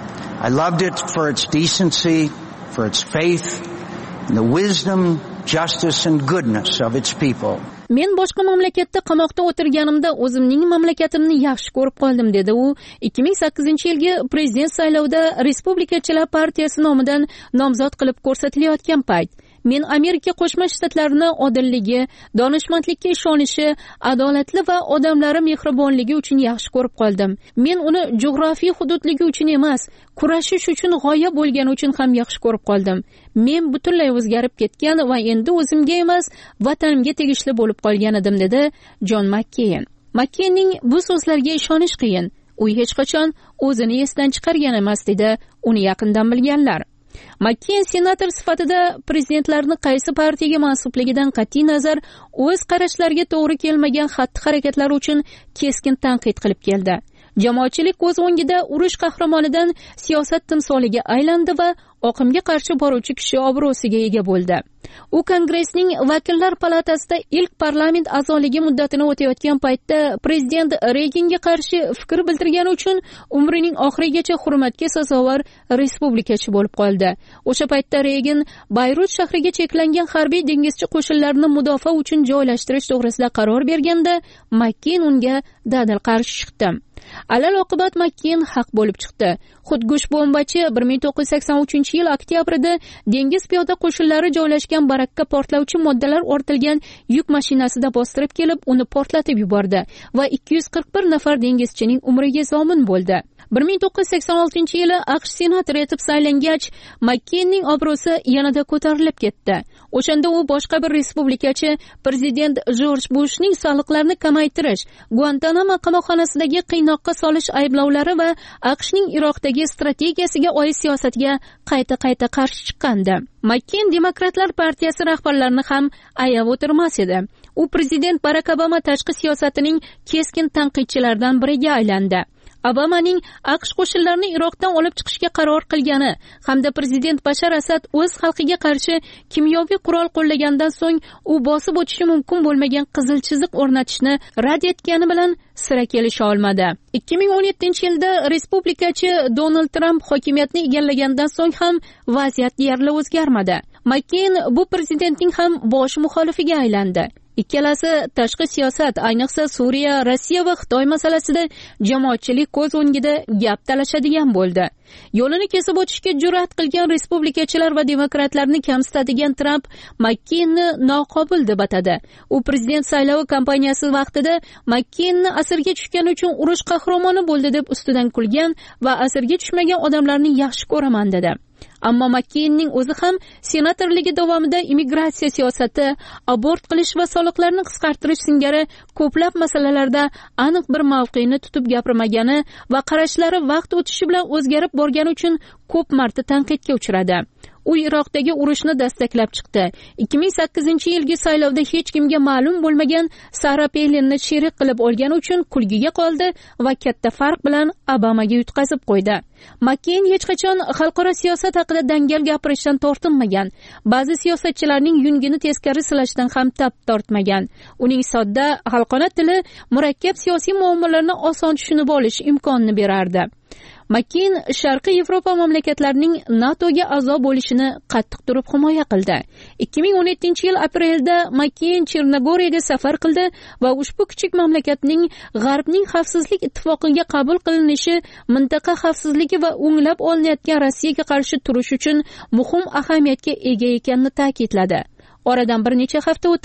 I loved it for its decency, for its faith, the wisdom, justice and goodness of its people. Men boshqa mamlakatda qamoqda o'tirganimda o'zimning mamlakatimni yaxshi ko'rib qoldim, dedi u ikki ming sakkizinchi yilgi prezident saylovida Respublikachilar partiyasi nomidan nomzod qilib ko'rsatilayotgan payt. Men Amerika Qo'shma Shtatlarini odilligi, donishmandlikka ishonishi, adolatli va odamlari mehribonligi uchun yaxshi ko'rib qoldim. Men uni jug'rofiy hududligi uchun emas, kurashish uchun g'oya bo'lgani uchun ham yaxshi ko'rib qoldim. Men butunlay o'zgarib ketgan va endi o'zimga emas, vatanimga tegishli bo'lib qolgan edim, dedi Jon Makkeyn. Makkeynning bu so'zlarga ishonish qiyin. U hech qachon o'zini esdan chiqargan emas, dedi uni yaqindan bilganlar. Makkeyn senator sifatida prezidentlarni qaysi partiyaga mansubligidan qat'iy nazar o'z qarashlariga to'g'ri kelmagan xatti-harakatlari uchun keskin tanqid qilib keldi. Jamoatchilik ko'z o'ngida urush qahramonidan siyosat timsoliga aylandi va oqimga qarshi boruvchi kishi obro'siga ega bo'ldi. U Kongressning Vakillar palatasida ilk parlament a'zoligi muddatini o'tayotgan paytda prezident Reaganga qarshi fikr bildirgani uchun umrining oxirigacha hurmatga sazovor respublikachi bo'lib qoldi. O'sha paytda Reagan Bayrut shahriga cheklangan harbiy dengizchi qo'shinlarini mudofaa uchun joylashtirish to'g'risida qaror berganda, Makkeyn unga dadil qarshi chiqdi. Alal oqibat Makkeyn haq bo'lib chiqdi. Xudgush bombachi bir ming to'qqiz yuz sakson uchinchi yil oktyabrida dengiz piyoda qo'shinlari joylashgan barakka portlovchi moddalar ortilgan yuk mashinasida bostirib kelib, uni portlatib yubordi va ikki yuz qirq bir nafar dengizchining umriga zomin bo'ldi. bir ming to'qqiz yuz sakson oltinchi yili AQSh senatori etib saylangach, Makkeynning obro'si yanada ko'tarilib ketdi. O'shanda u boshqa bir respublikachi prezident Jorj Bushning soliqlarni kamaytirish, Guantanamo qamoqxonasidagi qiynoqqa solish ayblovlari va AQShning Iroqdagi strategiyasiga oid siyosatga qayta-qayta qarshi chiqqandi. Makkeyn Demokratlar partiyasi rahbarlarini ham ayab o'tirmas edi. U prezident Barak Obama tashqi siyosatining keskin tanqidchilaridan biriga aylandi. Obamaning AQSh qo'shinlarini Iroqdan olib chiqishga qaror qilgani hamda prezident Bashar Asad o'z xalqiga qarshi kimyoviy qurol qo'llagandan so'ng u bosib o'tishi mumkin bo'lmagan qizil chiziq o'rnatishni rad etgani bilan sira kelisha olmadi. ikki ming o'n yettinchi yilda respublikachi Donald Trump hokimiyatni egallagandan so'ng ham vaziyat deyarli o'zgarmadi. Makkeyn bu prezidentning ham bosh muxolifiga aylandi. Ikkalasi tashqi siyosat, ayniqsa Suriya, Rossiya va Xitoy masalasida jamoatchilik ko'z o'ngida gap talashadigan bo'ldi. Yo'lini kesib o'tishga jur'at qilgan respublikachilar va demokratlarni kamsitadigan Trump Makkeynni noqobil deb atadi. U prezident saylovi kampaniyasi vaqtida Makkeynni asirga tushgani uchun urush qahramoni bo'ldi deb ustidan kulgan va asirga tushmagan odamlarni yaxshi ko'raman dedi. Ammo Makkeynning o'zi ham senatorligi davomida immigratsiya siyosati, abort qilish va soliqlarni qisqartirish singari ko'plab masalalarda aniq bir mavqeni tutib gapirmagani va qarashlari vaqt o'tishi bilan o'zgarib borgani uchun ko'p marta tanqidga uchradi. U Iroqdagi urushni dastaklab chiqdi. ikki ming sakkizinchi yilgi saylovda hech kimga ma'lum bo'lmagan Sara Pelinni sherik qilib olgani uchun kulgiga qoldi va katta farq bilan Obamaga yutqazib qo'ydi. Makkeyn hech qachon xalqaro siyosat haqida dangal gapirishdan tortinmagan. Ba'zi siyosatchilarning yungini teskari silashdan ham tap tortmagan. Uning sodda, xalqona tili murakkab siyosiy muammolarni oson tushunib olish imkonini berardi. Makkeyn Sharqiy Yevropa mamlakatlarining NATOga a'zo bo'lishini qattiq turib himoya qildi. ikki ming o'n yettinchi yil aprelda Makkeyn Chernogoriyaga safar qildi va ushbu kichik mamlakatning G'arbning xavfsizlik ittifoqiga qabul qilinishi mintaqa xavfsizligi va o'nglab olinayotgan Rossiyaga qarshi turish uchun muhim ahamiyatga ega ekanini ta'kidladi. Oradan bir necha hafta o'tib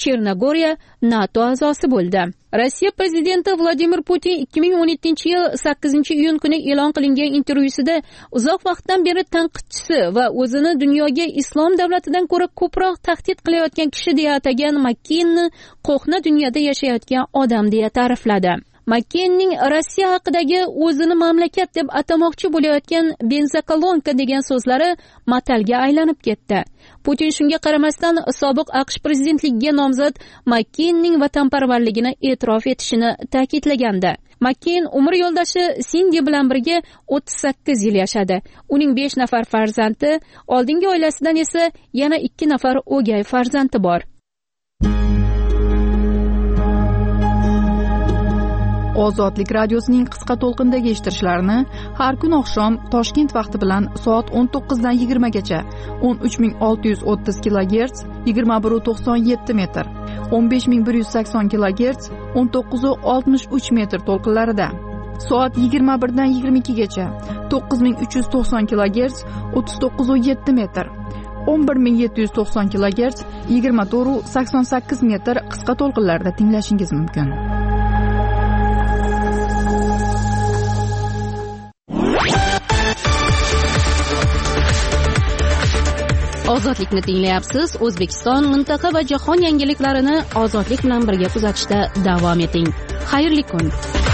Chernogoriya NATO a'zosi bo'ldi. Rossiya prezidenti Vladimir Putin ikki ming o'n yettinchi yil sakkizinchi iyun kuni e'lon qilingan intervyusida uzoq vaqtdan beri tanqidchisi va o'zini dunyoga islom davlatidan ko'ra ko'proq tahdid qilayotgan kishi deya atagan Makkeynni qo'hna dunyoda yashayotgan odam deya ta'rifladi. Makkeynning Rossiya haqidagi o'zini mamlakat deb atamoqchi bo'layotgan benzokolonka degan so'zlari matalga aylanib ketdi. Putin shunga qaramasdan sobiq AQSh prezidentligiga nomzod Makkeynning vatanparvarligini e'tirof etishini ta'kidlagandi. Makkeyn umr yo'ldoshi Sindi bilan birga o'ttiz sakkiz yil yashadi. Uning besh nafar farzandi, oldingi oilasidan esa yana ikki nafar o'gay farzandi bor. Ozodlik radiosining qisqa to'lqindagi eshittirishlarini har kun oqshom Toshkent vaqti bilan soat o'n to'qqizdan yigirmagacha o'n uch ming olti yuz o'ttiz kilogerts yigirma bir nuqta to'qson yetti metr, o'n besh ming bir yuz sakson kilogerts o'n to'qqiz nuqta oltmish uch metr to'lqinlarida, soat yigirma birdan yigirma ikkigacha to'qqiz ming uch yuz to'qson kilogerts o'ttiz to'qqiz nuqta yetti metr, o'n bir ming yetti yuz to'qson kilogerts yigirma to'rt nuqta sakson sakkiz metr qisqa to'lqinlarda tinglashingiz mumkin. Ozodlikni tinglayapsiz. O'zbekiston, mintaqa va jahon yangiliklarini ozodlik bilan birga kuzatishda davom eting. Xayrli kun.